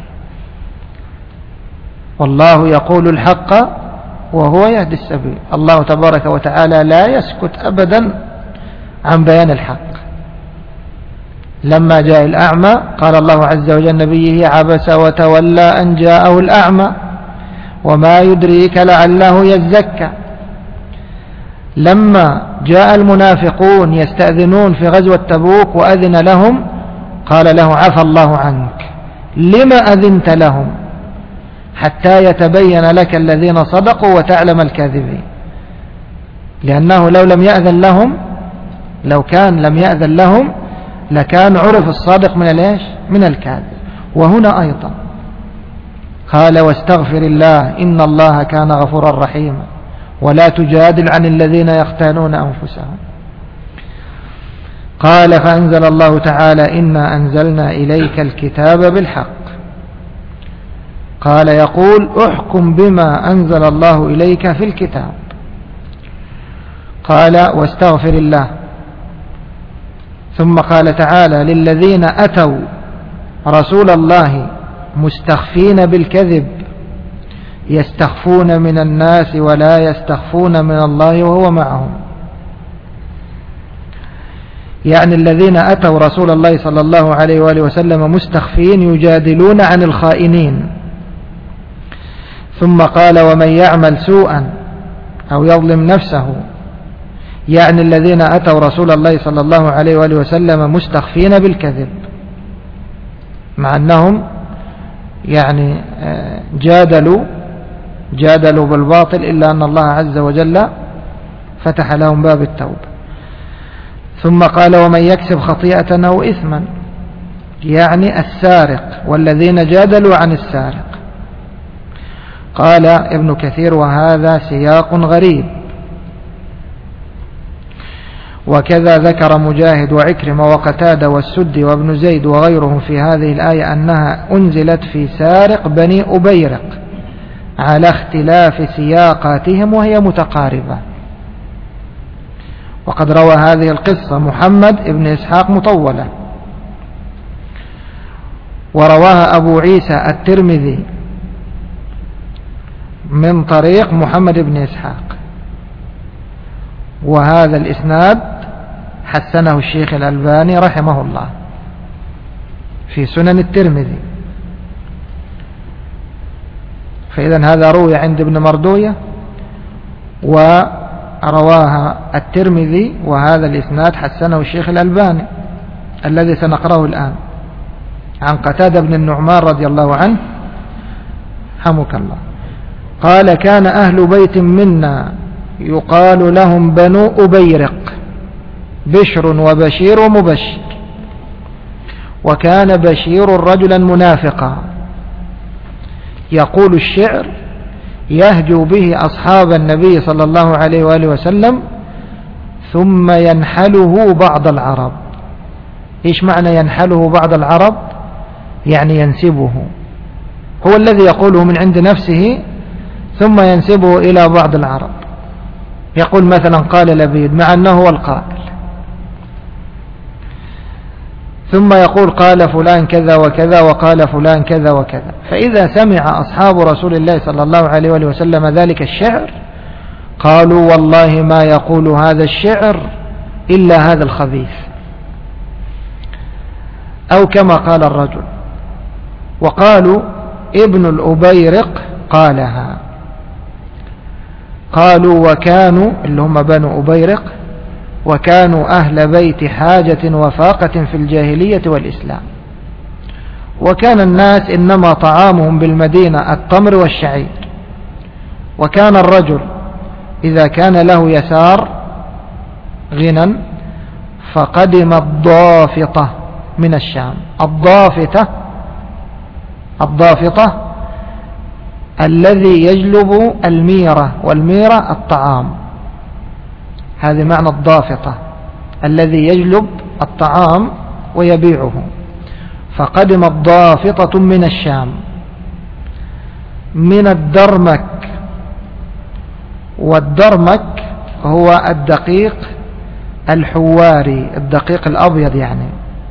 والله يقول الحق وهو يهدي السبيل. الله تبارك وتعالى لا يسكت أبدا عن بيان الحق. لما جاء الأعمى قال الله عز وجل نبيه: عبس وتولى أن جاءه الأعمى وما يدريك لعله يزكى. لما جاء المنافقون يستأذنون في غزوة تبوك وأذن لهم قال له: عفى الله عنك، لما أذنت لهم؟ حتى يتبين لك الذين صدقوا وتعلم الكاذبين. لأنه لو لم يأذن لهم، لو كان لم يأذن لهم لكان عرف الصادق من الإيش؟ من الكاذب. وهنا أيضا قال: واستغفر الله إن الله كان غفورا رحيما ولا تجادل عن الذين يختانون أنفسهم. قال: فأنزل الله تعالى: إنا أنزلنا إليك الكتاب بالحق. قال: يقول: احكم بما أنزل الله إليك في الكتاب. قال: واستغفر الله. ثم قال تعالى: للذين أتوا رسول الله مستخفين بالكذب يستخفون من الناس ولا يستخفون من الله وهو معهم. يعني الذين أتوا رسول الله صلى الله عليه وآله وسلم مستخفين يجادلون عن الخائنين. ثم قال ومن يعمل سوءا أو يظلم نفسه، يعني الذين أتوا رسول الله صلى الله عليه وآله وسلم مستخفين بالكذب، مع أنهم يعني جادلوا جادلوا بالباطل، إلا أن الله عز وجل فتح لهم باب التوبة. ثم قال ومن يكسب خطيئة أو إثما، يعني السارق والذين جادلوا عن السارق. قال ابن كثير وهذا سياق غريب. وكذا ذكر مجاهد وعكرمة وقتادة والسدي وابن زيد وغيرهم في هذه الآية أنها أنزلت في سارق بني أبيرق على اختلاف سياقاتهم وهي متقاربة. وقد روى هذه القصة محمد بن إسحاق مطولة، ورواها أبو عيسى الترمذي من طريق محمد بن إسحاق، وهذا الإسناد حسنه الشيخ الألباني رحمه الله في سنن الترمذي. فإذا هذا روي عند ابن مردوية ورواها الترمذي، وهذا الإسناد حسنه الشيخ الألباني الذي سنقرأه الآن عن قتادة بن النعمان رضي الله عنه حمك الله قال كان أهل بيت منا يقال لهم بنو أبيرق، بشر وبشير ومبشر، وكان بشير رجلا منافقا يقول الشعر يهجو به أصحاب النبي صلى الله عليه وآله وسلم ثم ينحله بعض العرب. إيش معنى ينحله بعض العرب؟ يعني ينسبه، هو الذي يقوله من عند نفسه ثم ينسبه إلى بعض العرب. يقول مثلا قال لبيد مع أنه هو القائل، ثم يقول قال فلان كذا وكذا وقال فلان كذا وكذا. فإذا سمع أصحاب رسول الله صلى الله عليه وآله وسلم ذلك الشعر قالوا والله ما يقول هذا الشعر إلا هذا الخبيث، أو كما قال الرجل. وقالوا ابن الأبيرق قالها. قالوا وكانوا اللي هم بنو أبيرق وكانوا أهل بيت حاجة وفاقة في الجاهلية والإسلام، وكان الناس إنما طعامهم بالمدينة التمر والشعير، وكان الرجل إذا كان له يسار غنى فقدم الضافطة من الشام. الضافطة الضافطة الذي يجلب الميرة، والميرة الطعام، هذه معنى الضافطة الذي يجلب الطعام ويبيعه. فقدم الضافطة من الشام من الدرمك، والدرمك هو الدقيق الحواري، الدقيق الأبيض يعني.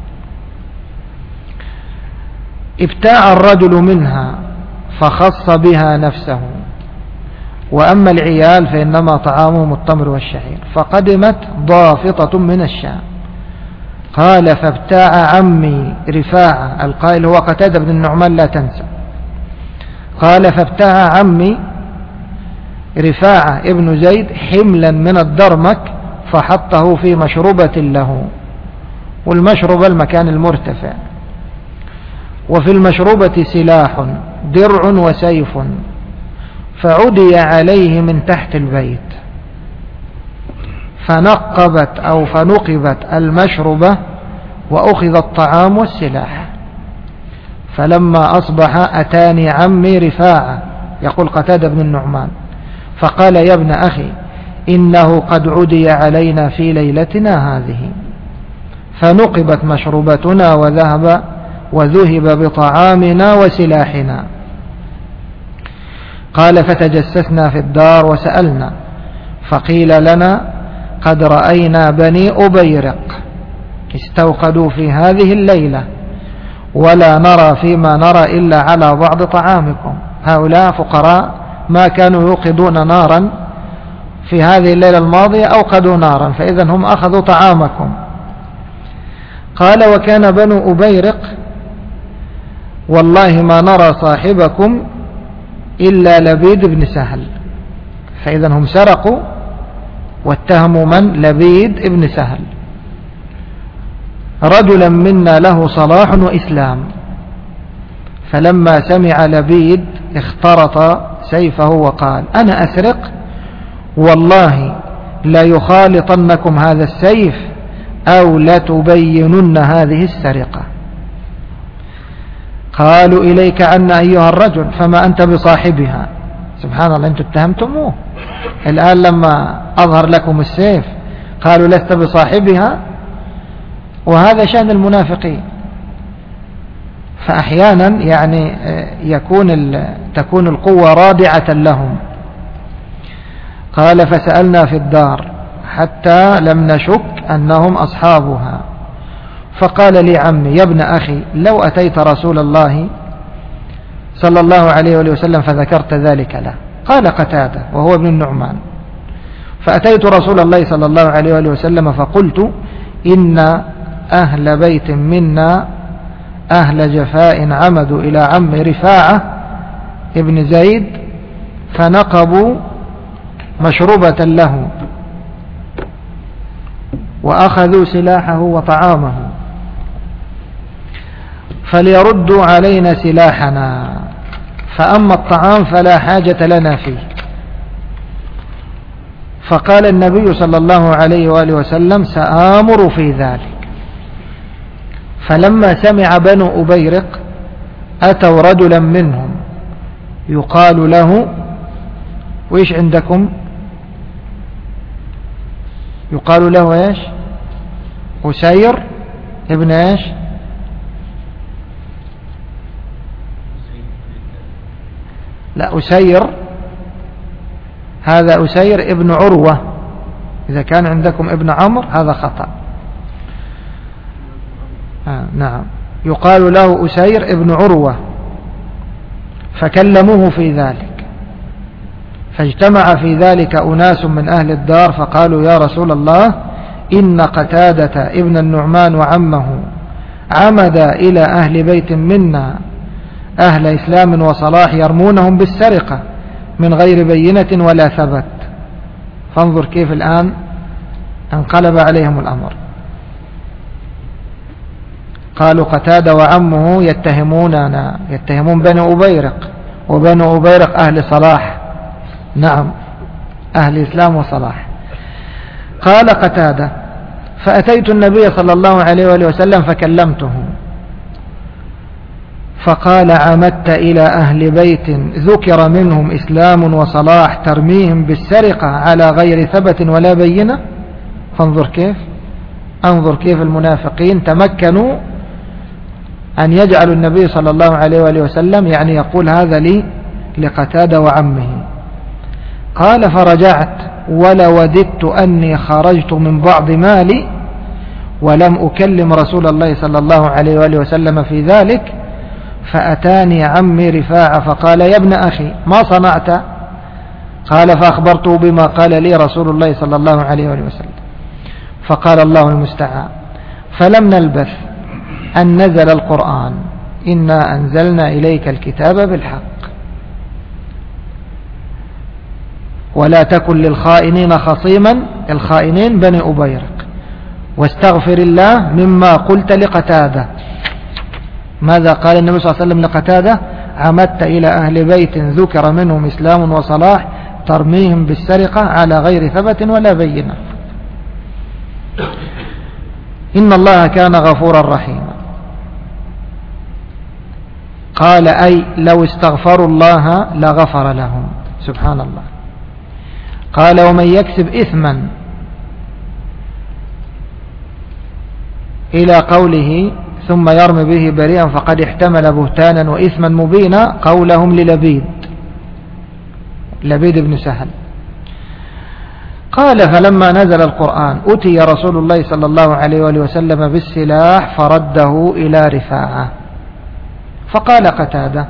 ابتاع الرجل منها فخص بها نفسه، وأما العيال فإنما طعامهم التمر والشعير. فقدمت ضافطة من الشام. قال فابتاع عمي رفاعة، القائل هو قتادة بن النعمان لا تنسى. قال فابتاع عمي رفاعة ابن زيد حملا من الدرمك فحطه في مشربة له، والمشربة المكان المرتفع، وفي المشربة سلاح درع وسيف، فعدي عليه من تحت البيت فنقبت أو فنقبت المشربة وأخذ الطعام والسلاح. فلما أصبح أتاني عمي رفاعة، يقول قتادة بن النعمان، فقال يا ابن أخي إنه قد عدي علينا في ليلتنا هذه، فنقبت مشربتنا وذهب وذهب بطعامنا وسلاحنا. قال فتجسسنا في الدار وسألنا، فقيل لنا قد رأينا بني أبيرق استوقدوا في هذه الليلة، ولا نرى فيما نرى إلا على بعض طعامكم. هؤلاء فقراء ما كانوا يوقدون نارا في هذه الليلة الماضية، أوقدوا نارا، فإذا هم أخذوا طعامكم قال وكان بنو أبيرق والله ما نرى صاحبكم إلا لبيد بن سهل. فإذا هم سرقوا واتهموا من؟ لبيد بن سهل، رجلا منا له صلاح وإسلام. فلما سمع لبيد اخترط سيفه وقال أنا أسرق والله لا يخالطنكم هذا السيف أو لتبينن هذه السرقة. قالوا إليك عنا أيها الرجل فما أنت بصاحبها. سبحان الله، أنتم اتهمتموه، الآن لما أظهر لكم السيف قالوا لست بصاحبها. وهذا شأن المنافقين. فأحيانا يعني يكون تكون القوة رادعة لهم. قال فسألنا في الدار حتى لم نشك أنهم أصحابها. فقال لي عمي يا ابن أخي لو أتيت رسول الله صلى الله عليه وسلم فذكرت ذلك له. قال قتادة وهو ابن النعمان فأتيت رسول الله صلى الله عليه وسلم فقلت إن أهل بيت منا أهل جفاء عمدوا إلى عم رفاعة ابن زيد فنقبوا مشروبة له وأخذوا سلاحه وطعامه فليردوا علينا سلاحنا، فأما الطعام فلا حاجة لنا فيه. فقال النبي صلى الله عليه وآله وسلم سآمر في ذلك. فلما سمع بنو أبيرق أتوا رجلا منهم يقال له وإيش عندكم؟ يقال له إيش؟ أسير ابن إيش؟ لا، أسير هذا أسير ابن عروة. إذا كان عندكم ابن عمرو هذا خطأ. آه نعم، يقال له أسير ابن عروة. فكلموه في ذلك، فاجتمع في ذلك أناس من أهل الدار فقالوا يا رسول الله إن قتادة ابن النعمان وعمه عمد إلى أهل بيت منا أهل إسلام وصلاح يرمونهم بالسرقة من غير بينة ولا ثبت. فانظر كيف الآن انقلب عليهم الأمر. قالوا قتادة وعمه يتهموننا، يتهمون بنو أبيرق، وبنو أبيرق أهل صلاح، نعم أهل إسلام وصلاح. قال قتادة فأتيت النبي صلى الله عليه وآله وسلم فكلمته فقال عمدت إلى أهل بيت ذكر منهم إسلام وصلاح ترميهم بالسرقة على غير ثبت ولا بينة. فانظر كيف، انظر كيف المنافقين تمكنوا أن يجعلوا النبي صلى الله عليه وآله وسلم يعني يقول هذا لي لقتادة وعمه. قال فرجعت ولوددت أني خرجت من بعض مالي ولم أكلم رسول الله صلى الله عليه وآله وسلم في ذلك. فأتاني عمي رفاعة فقال يا ابن أخي ما صنعت؟ قال فأخبرته بما قال لي رسول الله صلى الله عليه وآله وسلم. فقال الله المستعان. فلم نلبث أن نزل القرآن إنا أنزلنا إليك الكتاب بالحق ولا تكن للخائنين خصيما، الخائنين بني أبيرق، واستغفر الله مما قلت لقتادة. ماذا قال النبي صلى الله عليه وسلم لقتادة؟ عمدت إلى أهل بيت ذكر منهم إسلام وصلاح ترميهم بالسرقة على غير ثبت ولا بينة. إن الله كان غفورا رحيما. قال أي لو استغفروا الله لغفر لهم. سبحان الله. قال ومن يكسب إثما إلى قوله ثم يرمي به بريئا فقد احتمل بهتانا وإثما مبينا قولهم للبيد، لبيد بن سهل. قال فلما نزل القرآن أتي رسول الله صلى الله عليه وآله وسلم بالسلاح فرده إلى رفاعة. فقال قتادة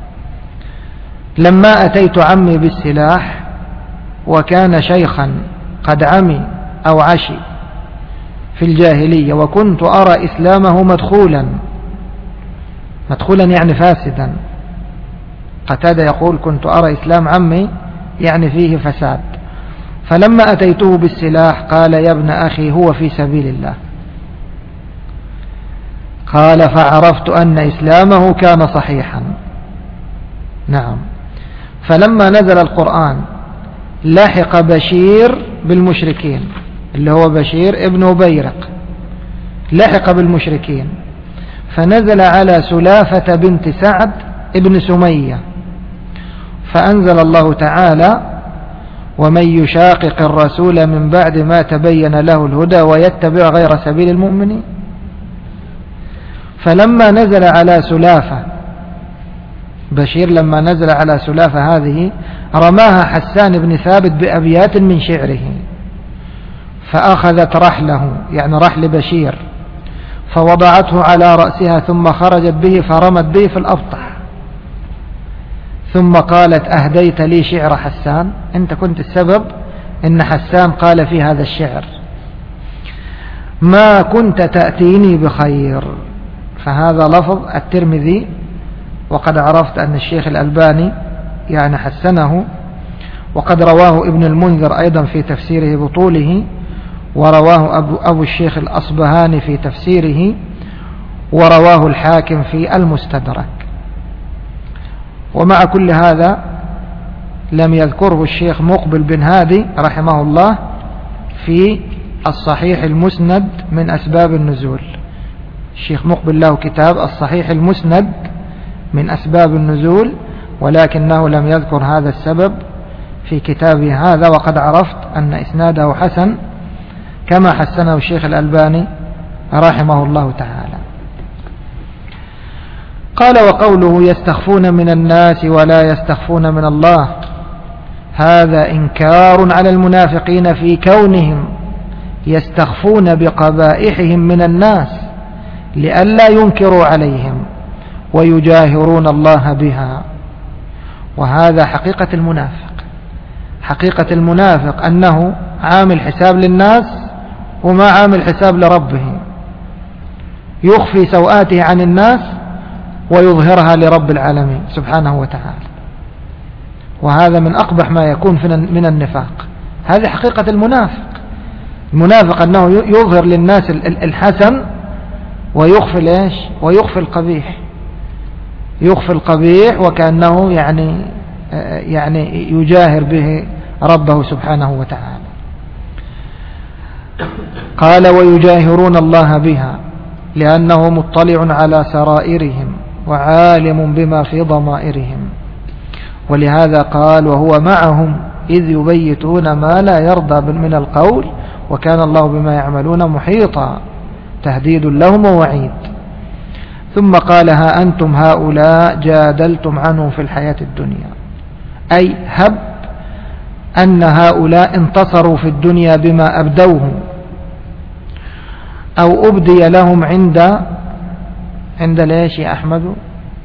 لما أتيت عمي بالسلاح وكان شيخا قد عمي أو عشي في في الجاهلية وكنت أرى إسلامه مدخولا، مدخولا يعني فاسدا. قتادة يقول كنت أرى إسلام عمي يعني فيه فساد، فلما أتيته بالسلاح قال يا ابن أخي هو في سبيل الله. قال فعرفت أن إسلامه كان صحيحا. نعم. فلما نزل القرآن لحق بشير بالمشركين، اللي هو بشير ابن بيرق، لحق بالمشركين، فنزل على سلافة بنت سعد ابن سمية، فأنزل الله تعالى ومن يشاقق الرسول من بعد ما تبين له الهدى ويتبع غير سبيل المؤمنين. فلما نزل على سلافة بشير، لما نزل على سلافة هذه رماها حسان بن ثابت بأبيات من شعره، فأخذت رحله يعني رحل بشير فوضعته على رأسها ثم خرجت به فرمت به في الأبطح، ثم قالت أهديت لي شعر حسان، أنت كنت السبب إن حسان قال في هذا الشعر ما كنت تأتيني بخير. فهذا لفظ الترمذي، وقد عرفت أن الشيخ الألباني يعني حسنه، وقد رواه ابن المنذر أيضا في تفسيره بطوله، ورواه أبو, أبو الشيخ الأصبهاني في تفسيره، ورواه الحاكم في المستدرك. ومع كل هذا لم يذكره الشيخ مقبل بن هادي رحمه الله في الصحيح المسند من أسباب النزول. الشيخ مقبل له كتاب الصحيح المسند من أسباب النزول، ولكنه لم يذكر هذا السبب في كتابه هذا، وقد عرفت أن إسناده حسن كما حسنه الشيخ الألباني رحمه الله تعالى. قال وقوله يستخفون من الناس ولا يستخفون من الله، هذا إنكار على المنافقين في كونهم يستخفون بقبائحهم من الناس لئلا ينكروا عليهم ويجاهرون الله بها. وهذا حقيقة المنافق، حقيقة المنافق أنه عامل حساب للناس وما عامل حساب لربه، يخفي سوآته عن الناس ويظهرها لرب العالمين سبحانه وتعالى. وهذا من أقبح ما يكون من النفاق. هذه حقيقة المنافق. المنافق أنه يظهر للناس الحسن ويخفي ليش ويخفي القبيح، يخفي القبيح وكأنه يعني يعني يجاهر به ربه سبحانه وتعالى. قال ويجاهرون الله بها لأنه مطلع على سرائرهم وعالم بما في ضمائرهم. ولهذا قال وهو معهم إذ يبيتون ما لا يرضى من القول وكان الله بما يعملون محيطا، تهديد لهم ووعيد. ثم قال ها أنتم هؤلاء جادلتم عنهم في الحياة الدنيا، أي هب أن هؤلاء انتصروا في الدنيا بما أبدوه أو أبدي لهم عند عند ليش يا أحمد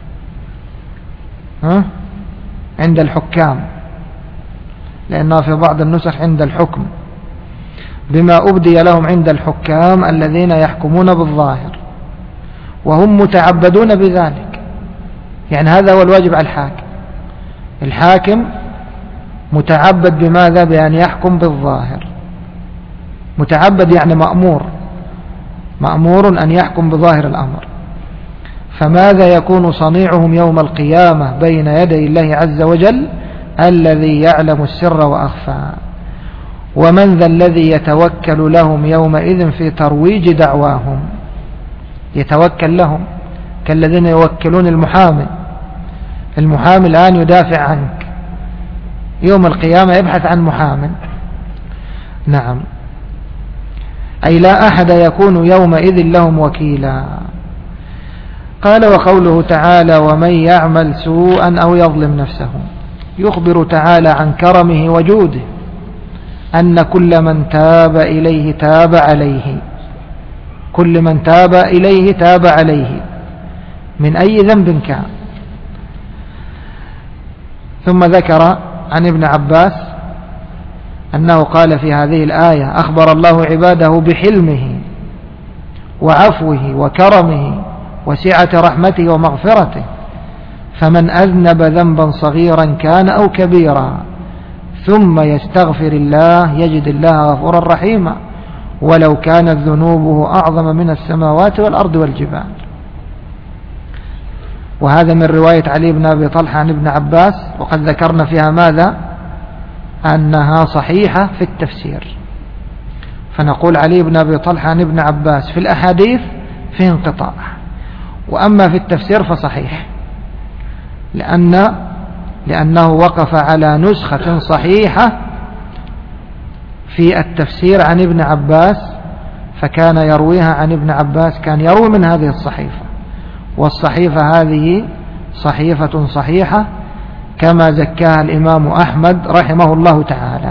ها؟ عند الحكام، لأنه في بعض النسخ عند الحكم، بما أبدي لهم عند الحكام الذين يحكمون بالظاهر وهم متعبدون بذلك. يعني هذا هو الواجب على الحاكم. الحاكم متعبد بماذا؟ بأن يحكم بالظاهر. متعبد يعني مأمور، مأمور أن يحكم بظاهر الأمر. فماذا يكون صنيعهم يوم القيامة بين يدي الله عز وجل الذي يعلم السر وأخفى؟ ومن ذا الذي يتوكل لهم يومئذ في ترويج دعواهم؟ يتوكل لهم كالذين يوكلون المحامي. المحامي الآن يدافع عنك، يوم القيامة يبحث عن محام. نعم، أي لا أحد يكون يومئذ لهم وكيلا. قال وقوله تعالى ومن يعمل سوءا أو يظلم نفسه، يخبر تعالى عن كرمه وجوده أن كل من تاب إليه تاب عليه، كل من تاب إليه تاب عليه من أي ذنب كان. ثم ذكر عن ابن عباس أنه قال في هذه الآية أخبر الله عباده بحلمه وعفوه وكرمه وسعة رحمته ومغفرته. فمن أذنب ذنبا صغيرا كان أو كبيرا ثم يستغفر الله يجد الله غفورا رحيما ولو كانت ذنوبه أعظم من السماوات والأرض والجبال. وهذا من رواية علي بن أبي طلحة عن ابن عباس، وقد ذكرنا فيها ماذا؟ أنها صحيحة في التفسير. فنقول علي بن أبي طلحة عن ابن عباس في الأحاديث في انقطاع، وأما في التفسير فصحيح، لأن لأنه وقف على نسخة صحيحة في التفسير عن ابن عباس، فكان يرويها عن ابن عباس، كان يروي من هذه الصحيفة، والصحيفة هذه صحيفة صحيحة كما زكاها الإمام أحمد رحمه الله تعالى.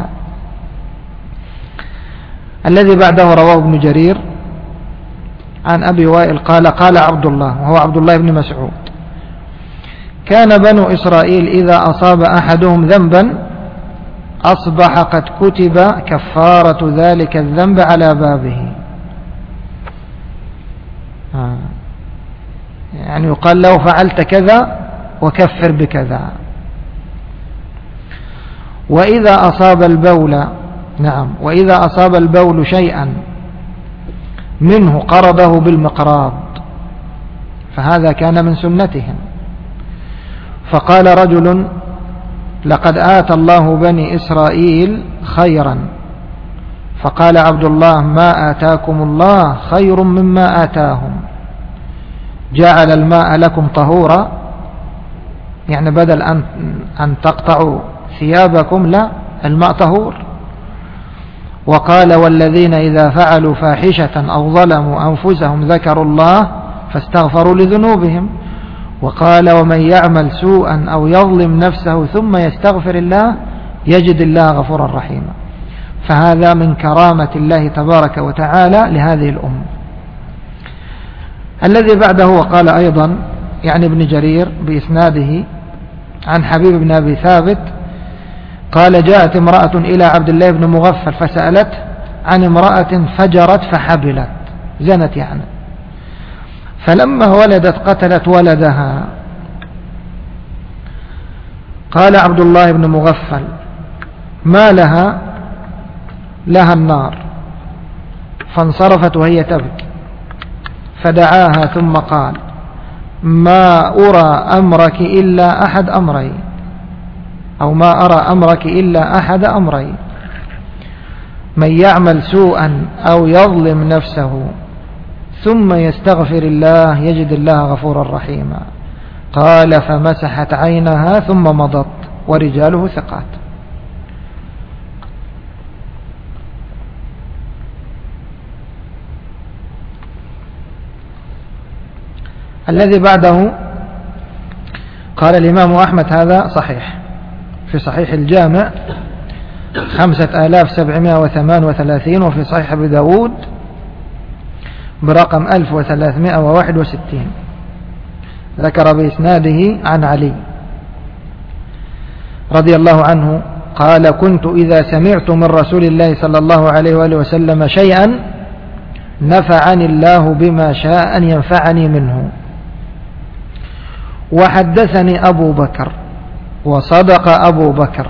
الذي بعده رواه ابن جرير عن أبي وائل قال قال عبد الله، وهو عبد الله بن مسعود: كان بنو إسرائيل إذا أصاب أحدهم ذنبا أصبح قد كتب كفارة ذلك الذنب على بابه. آه. يعني يقال له فعلت كذا وكفر بكذا. وإذا أصاب البول نعم وإذا أصاب البول شيئا منه قرضه بالمقراض، فهذا كان من سنتهم. فقال رجل: لقد آتى الله بني إسرائيل خيرا. فقال عبد الله: ما آتاكم الله خير مما آتاهم، جعل الماء لكم طهورا، يعني بدل أن, أن تقطعوا ثيابكم لا، الماء طهور. وقال: والذين إذا فعلوا فاحشة أو ظلموا أنفسهم ذكروا الله فاستغفروا لذنوبهم. وقال: ومن يعمل سوءا أو يظلم نفسه ثم يستغفر الله يجد الله غفورا رحيما. فهذا من كرامة الله تبارك وتعالى لهذه الأمة. الذي بعده وقال أيضا يعني ابن جرير بإسناده عن حبيب بن أبي ثابت قال: جاءت امرأة إلى عبد الله بن مغفل فسألته عن امرأة فجرت فحبلت، زنت يعني، فلما ولدت قتلت ولدها. قال عبد الله بن مغفل: ما لها؟ لها النار. فانصرفت وهي تبكي، فدعاها ثم قال: ما أرى أمرك إلا أحد أمرين، أو ما أرى أمرك إلا أحد أمرين: من يعمل سوءا أو يظلم نفسه ثم يستغفر الله يجد الله غفورا رحيما. قال: فمسحت عينها ثم مضت، ورجاله ثقات. الذي بعده قال الإمام أحمد هذا صحيح في صحيح الجامع خمسة آلاف سبعمائة وثمان وثلاثين، وفي صحيح أبي داود برقم ألف وثلاثمائة وواحد وستين، ذكر بإسناده عن علي رضي الله عنه قال: كنت إذا سمعت من رسول الله صلى الله عليه وآله وسلم شيئا نفعني الله بما شاء أن ينفعني منه. وحدثني أبو بكر وصدق أبو بكر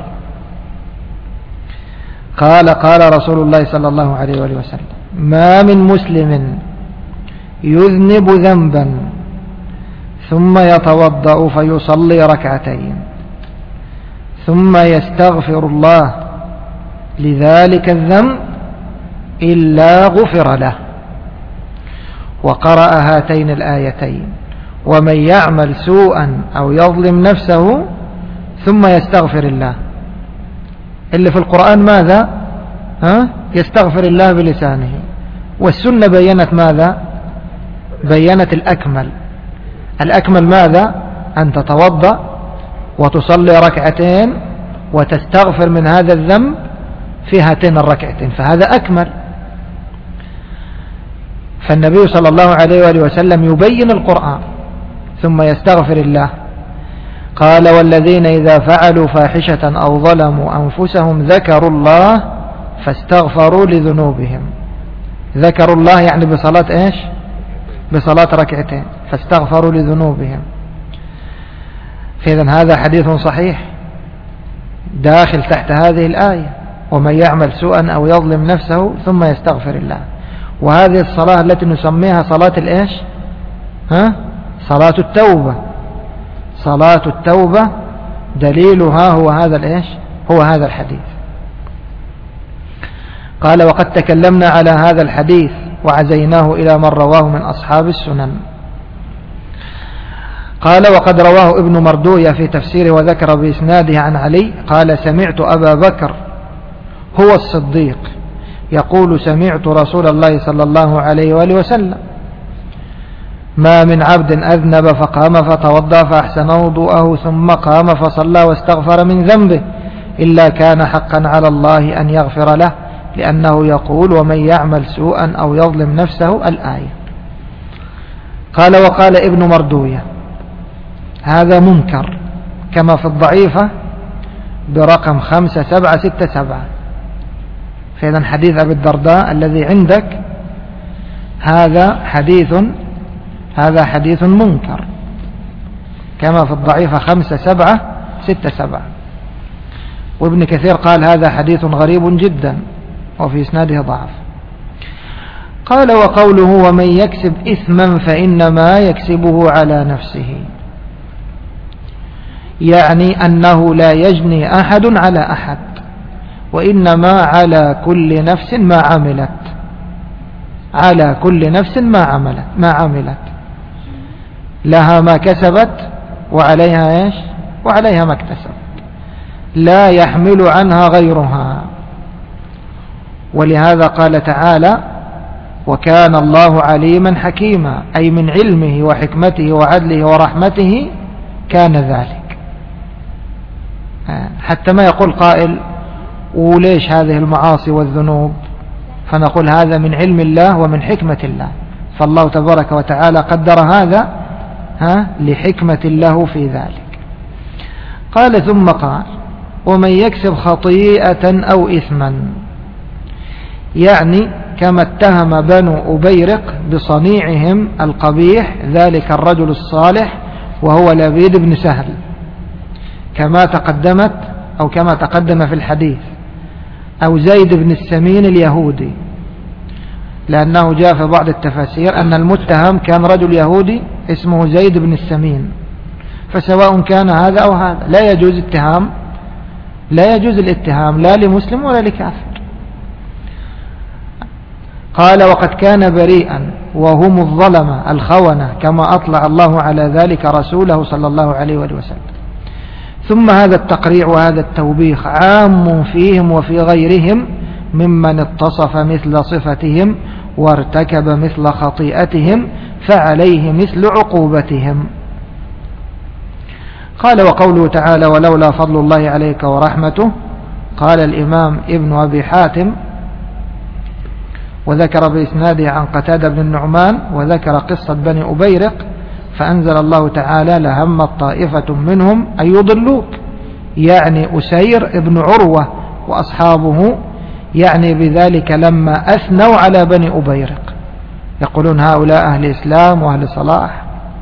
قال: قال رسول الله صلى الله عليه وآله وسلم: ما من مسلم يذنب ذنبا ثم يتوضأ فيصلي ركعتين ثم يستغفر الله لذلك الذنب إلا غفر له. وقرأ هاتين الآيتين: ومن يعمل سوءا أو يظلم نفسه ثم يستغفر الله. اللي في القرآن ماذا؟ ها؟ يستغفر الله بلسانه. والسنة بيّنت ماذا؟ بيّنت الأكمل. الأكمل ماذا؟ أن تتوضأ وتصلي ركعتين وتستغفر من هذا الذنب في هاتين الركعتين، فهذا أكمل. فالنبي صلى الله عليه وآله وسلم يبين القرآن ثم يستغفر الله. قال: والذين إذا فعلوا فاحشة أو ظلموا أنفسهم ذكروا الله فاستغفروا لذنوبهم. ذكروا الله يعني بصلاة إيش؟ بصلاة ركعتين فاستغفروا لذنوبهم. فإذا هذا حديث صحيح داخل تحت هذه الآية: ومن يعمل سوءا أو يظلم نفسه ثم يستغفر الله. وهذه الصلاة التي نسميها صلاة الإيش؟ ها؟ صلاة التوبة. صلاة التوبة دليلها هو هذا الإيش؟ هو هذا الحديث. قال: وقد تكلمنا على هذا الحديث وعزيناه إلى من رواه من أصحاب السنن. قال: وقد رواه ابن مردوية في تفسيره وذكر بإسناده عن علي قال: سمعت أبا بكر هو الصديق يقول: سمعت رسول الله صلى الله عليه وآله وسلم: ما من عبد أذنب فقام فتوضأ فأحسن وضوءه ثم قام فصلى واستغفر من ذنبه إلا كان حقا على الله أن يغفر له، لأنه يقول: ومن يعمل سوءا أو يظلم نفسه، الآية. قال: وقال ابن مردوية: هذا منكر كما في الضعيفة برقم خمسة سبعة ستة سبعة. فإذا حديث أبي الدرداء الذي عندك هذا حديث هذا حديث منكر كما في الضعيفة خمسة سبعة ستة سبعة. وابن كثير قال: هذا حديث غريب جدا وفي إسناده ضعف. قال: وقوله: ومن يكسب إثما فإنما يكسبه على نفسه، يعني أنه لا يجني أحد على أحد، وإنما على كل نفس ما عملت على كل نفس ما عملت ما عملت لها ما كسبت وعليها إيش؟ وعليها ما اكتسبت، لا يحمل عنها غيرها. ولهذا قال تعالى: وكان الله عليما حكيما، أي من علمه وحكمته وعدله ورحمته كان ذلك. حتى ما يقول قائل: وليش هذه المعاصي والذنوب؟ فنقول: هذا من علم الله ومن حكمة الله، فالله تبارك وتعالى قدر هذا ها لحكمة له في ذلك. قال: ثم قال: ومن يكسب خطيئة أو إثما، يعني كما اتهم بنو أبيرق بصنيعهم القبيح ذلك الرجل الصالح وهو لبيد بن سهل، كما تقدمت أو كما تقدم في الحديث، أو زيد بن السمين اليهودي، لأنه جاء في بعض التفاسير أن المتهم كان رجل يهودي اسمه زيد بن السمين، فسواء كان هذا أو هذا لا يجوز اتهام لا يجوز الاتهام لا لمسلم ولا لكافر. قال: وقد كان بريئا وهم الظلمة الخونة، كما أطلع الله على ذلك رسوله صلى الله عليه وسلم. ثم هذا التقريع وهذا التوبيخ عام فيهم وفي غيرهم ممن اتصف مثل صفتهم وارتكب مثل خطيئتهم، فعليه مثل عقوبتهم. قال: وقوله تعالى: ولولا فضل الله عليك ورحمته. قال الإمام ابن أبي حاتم وذكر بإسناده عن قتادة بن النعمان وذكر قصة بني أبيرق، فأنزل الله تعالى: لهمت طائفة منهم أن يضلوك، يعني أسير ابن عروة وأصحابه، يعني بذلك لما أثنوا على بني أبيرق، يقولون هؤلاء أهل إسلام وأهل صلاح.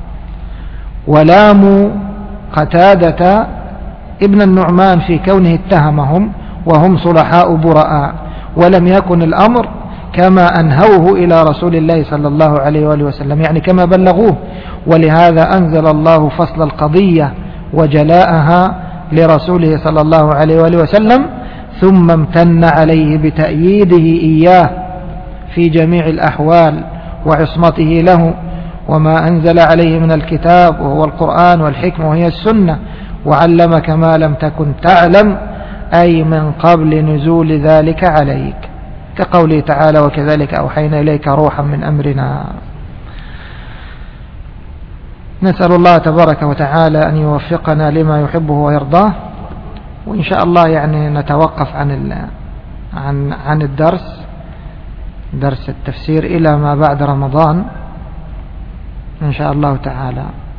ولاموا قتادة ابن النعمان في كونه اتهمهم وهم صلحاء براء، ولم يكن الأمر كما أنهوه إلى رسول الله صلى الله عليه وآله وسلم، يعني كما بلغوه. ولهذا أنزل الله فصل القضية وجلاءها لرسوله صلى الله عليه وآله وسلم، ثم امتن عليه بتأييده إياه في جميع الأحوال وعصمته له، وما أنزل عليه من الكتاب وهو القرآن والحكمة وهي السنة، وعلمك ما لم تكن تعلم، أي من قبل نزول ذلك عليك، كقوله تعالى: وكذلك أوحينا إليك روحا من أمرنا. نسأل الله تبارك وتعالى أن يوفقنا لما يحبه ويرضاه. وإن شاء الله يعني نتوقف عن عن عن الدرس درس التفسير إلى ما بعد رمضان إن شاء الله تعالى.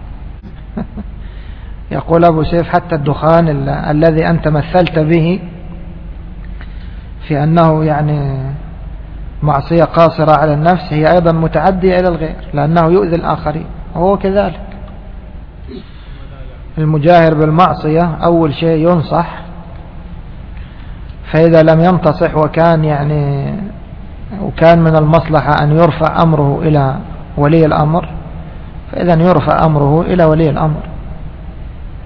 يقول أبو سيف: حتى الدخان ال الذي أنت مثلت به في أنه يعني معصية قاصرة على النفس هي أيضا متعدية إلى الغير، لأنه يؤذي الآخرين وهو كذلك. المجاهر بالمعصية أول شيء ينصح، فإذا لم ينتصح وكان يعني وكان من المصلحة أن يرفع أمره إلى ولي الأمر، فإذا يرفع أمره إلى ولي الأمر.